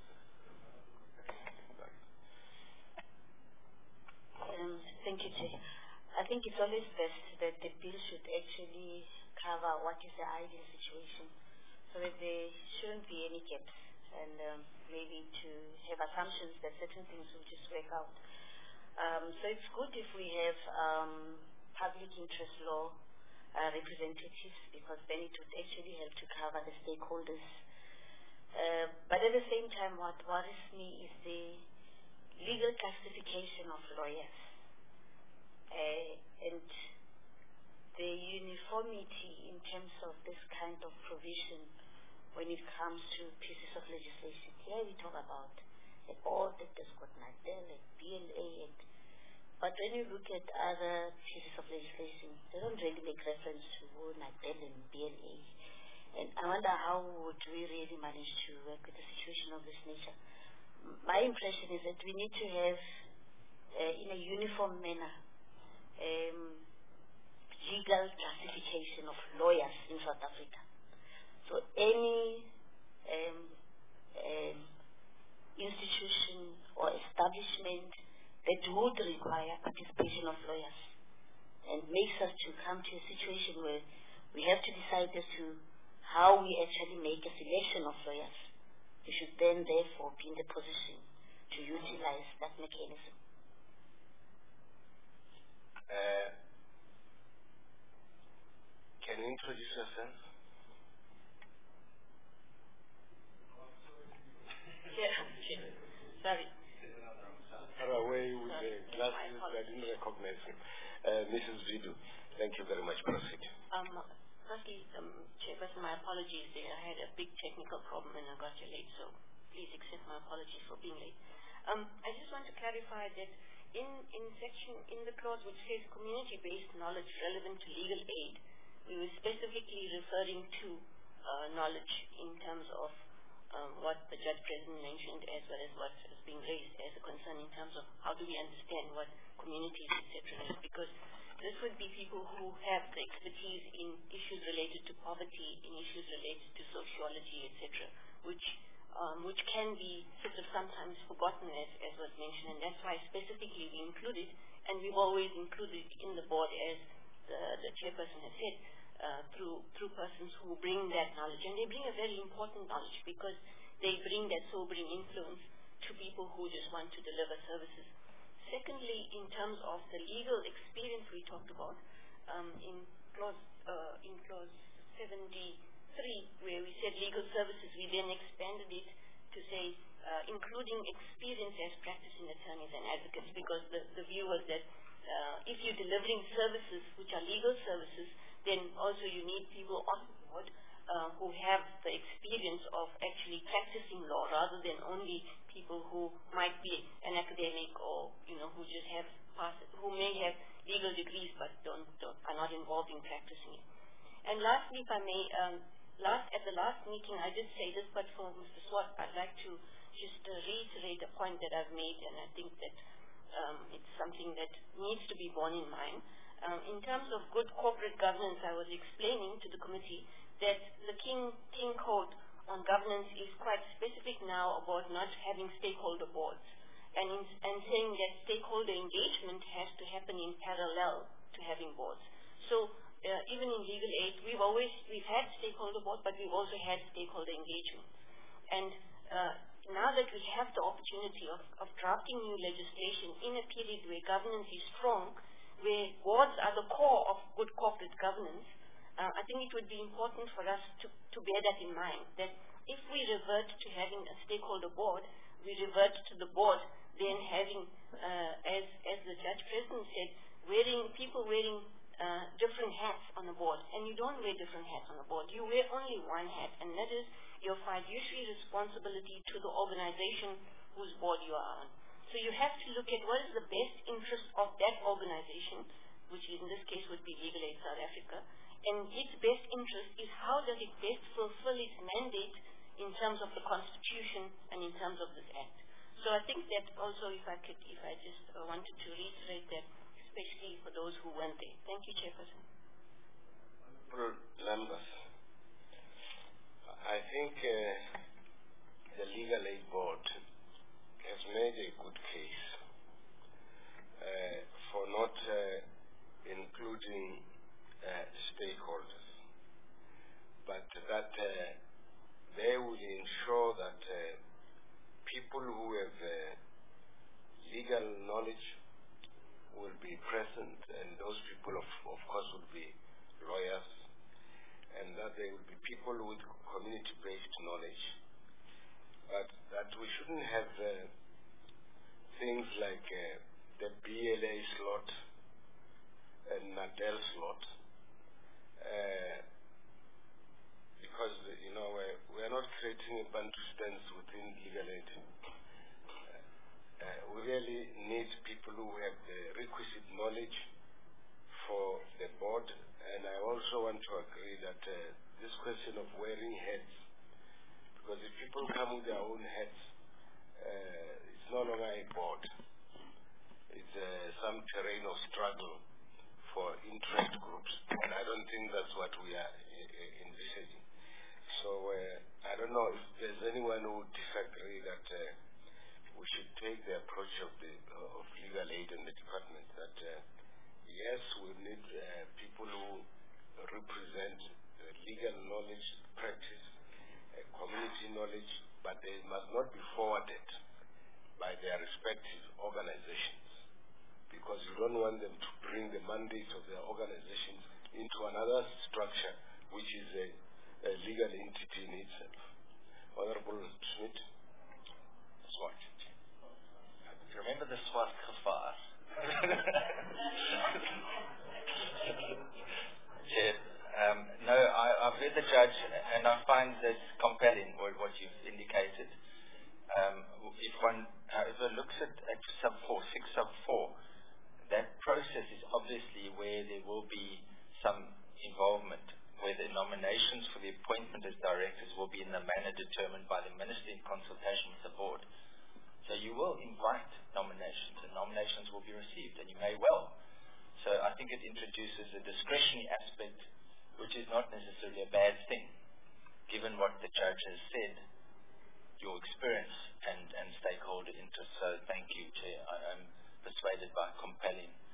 Um, thank you, Chair. I think it's always best that the bill should actually cover what is the ideal situation, so that there shouldn't be any gaps, and um, maybe to have assumptions that certain things will just work out. Um, so it's good if we have um, public interest law uh, representatives, because then it would actually help to cover the stakeholders. Uh, but at the same time, what worries me is the legal classification of lawyers uh, and the uniformity in terms of this kind of provision when it comes to pieces of legislation. Here we talk about a board that has got NADEL and B L A, and, but when you look at other pieces of legislation, they don't really make reference to NADEL and B L A. And I wonder how would we really manage to work with a situation of this nature. My impression is that we need to have, uh, in a uniform manner, um, legal classification of lawyers in South Africa. So any um, um, institution or establishment that would require participation of lawyers and makes us to come to a situation where we have to decide as to how we actually make a selection of lawyers, we should then therefore be in the position to utilize that mechanism. Uh, can you introduce yourself? Yeah, sorry. Far away with the glasses, I didn't recognize him. Uh, Missus Vidu, thank you very much. Proceed. Um, firstly, um, Chairperson, my apologies there. I had a big technical problem and I got you late, so please accept my apologies for being late. Um, I just want to clarify that in, in section, in the clause which says community-based knowledge relevant to legal aid, we were specifically referring to uh, knowledge in terms of um, what the Judge President mentioned, as well as what is being raised as a concern in terms of how do we understand what communities, et cetera is, because this would be people who have the expertise in issues related to poverty, in issues related to sociology, et cetera, which um, which can be sort of sometimes forgotten, as, as was mentioned, and that's why specifically we included, and we've always included in the board, as the, the chairperson has said, uh, through through persons who bring that knowledge, and they bring a very important knowledge because they bring that sobering influence to people who just want to deliver services. Secondly, in terms of the legal experience we talked about, um, in clause uh, in clause seventy-three, where we said legal services, we then expanded it to say uh, including experience as practicing attorneys and advocates, because the, the view was that uh, if you're delivering services which are legal services, then also you need people on board uh, who have the experience of actually practicing law, rather than only people who might be an academic, or you know, who just have pass, who may have legal degrees but don't, don't are not involved in practicing it. And lastly, if I may, um, last at the last meeting I did say this, but for Mister Swart, I'd like to just uh, reiterate a point that I've made, and I think that um, it's something that needs to be borne in mind. Um, in terms of good corporate governance, I was explaining to the committee that the King King Code on governance is quite specific now about not having stakeholder boards, and, in, and saying that stakeholder engagement has to happen in parallel to having boards. So uh, even in legal aid, we've always, we've had stakeholder boards, but we've also had stakeholder engagement. And uh, now that we have the opportunity of, of drafting new legislation in a period where governance is strong, where boards are the core of good corporate governance, Uh, I think it would be important for us to, to bear that in mind, that if we revert to having a stakeholder board, we revert to the board then having, uh, as, as the Judge President said, wearing people wearing uh, different hats on the board. And you don't wear different hats on the board. You wear only one hat, and that is your fiduciary responsibility to the organization whose board you are on. So you have to look at what is the best interest of that organization, which in this case would be Legal Aid South Africa, and its best interest is how does it best fulfill its mandate in terms of the Constitution and in terms of this Act. So I think that also, if I could, if I just uh, wanted to reiterate that, especially for those who weren't there. Thank you, Chairperson. Lambert, I think uh, the Legal Aid Board has made a good case uh, for not uh, including Uh, stakeholders, but that uh, they will ensure that uh, people who have uh, legal knowledge will be present, and those people of, of course will be lawyers, and that they will be people with community-based knowledge, but that we shouldn't have uh, things like uh, the B L A slot and Nadel slot. Uh, because, you know, uh, we are not creating a bunch of stance within legal aid. Uh, uh, we really need people who have the requisite knowledge for the board, and I also want to agree that uh, this question of wearing hats, because if people come with their own hats, uh, it's no longer a board. It's uh, some terrain of struggle for interest groups, and I don't think that's what we are uh, envisaging. So uh, I don't know if there's anyone who would disagree that uh, we should take the approach of the uh, of legal aid in the department that uh, yes, we need uh, people who represent uh, legal knowledge, practice, uh, community knowledge, but they must not be forwarded by their respective organizations, because you don't want them to bring the mandate of their organizations into another structure, which is a, a legal entity in itself. Honorable Schmidt. Swart. Remember the Swart gevaar? Chair, um, no, I, I've read the judge and I find this compelling, what, what you've indicated. Um, if one, however, looks at, at sub four, six sub four, that process is obviously where there will be some involvement, where the nominations for the appointment as directors will be in the manner determined by the minister in consultation with the board. So you will invite nominations, and nominations will be received, and you may well. So I think it introduces a discretionary aspect, which is not necessarily a bad thing, given what the judge has said, your experience and, and stakeholder interest. So thank you, Chair. I am persuaded by compelling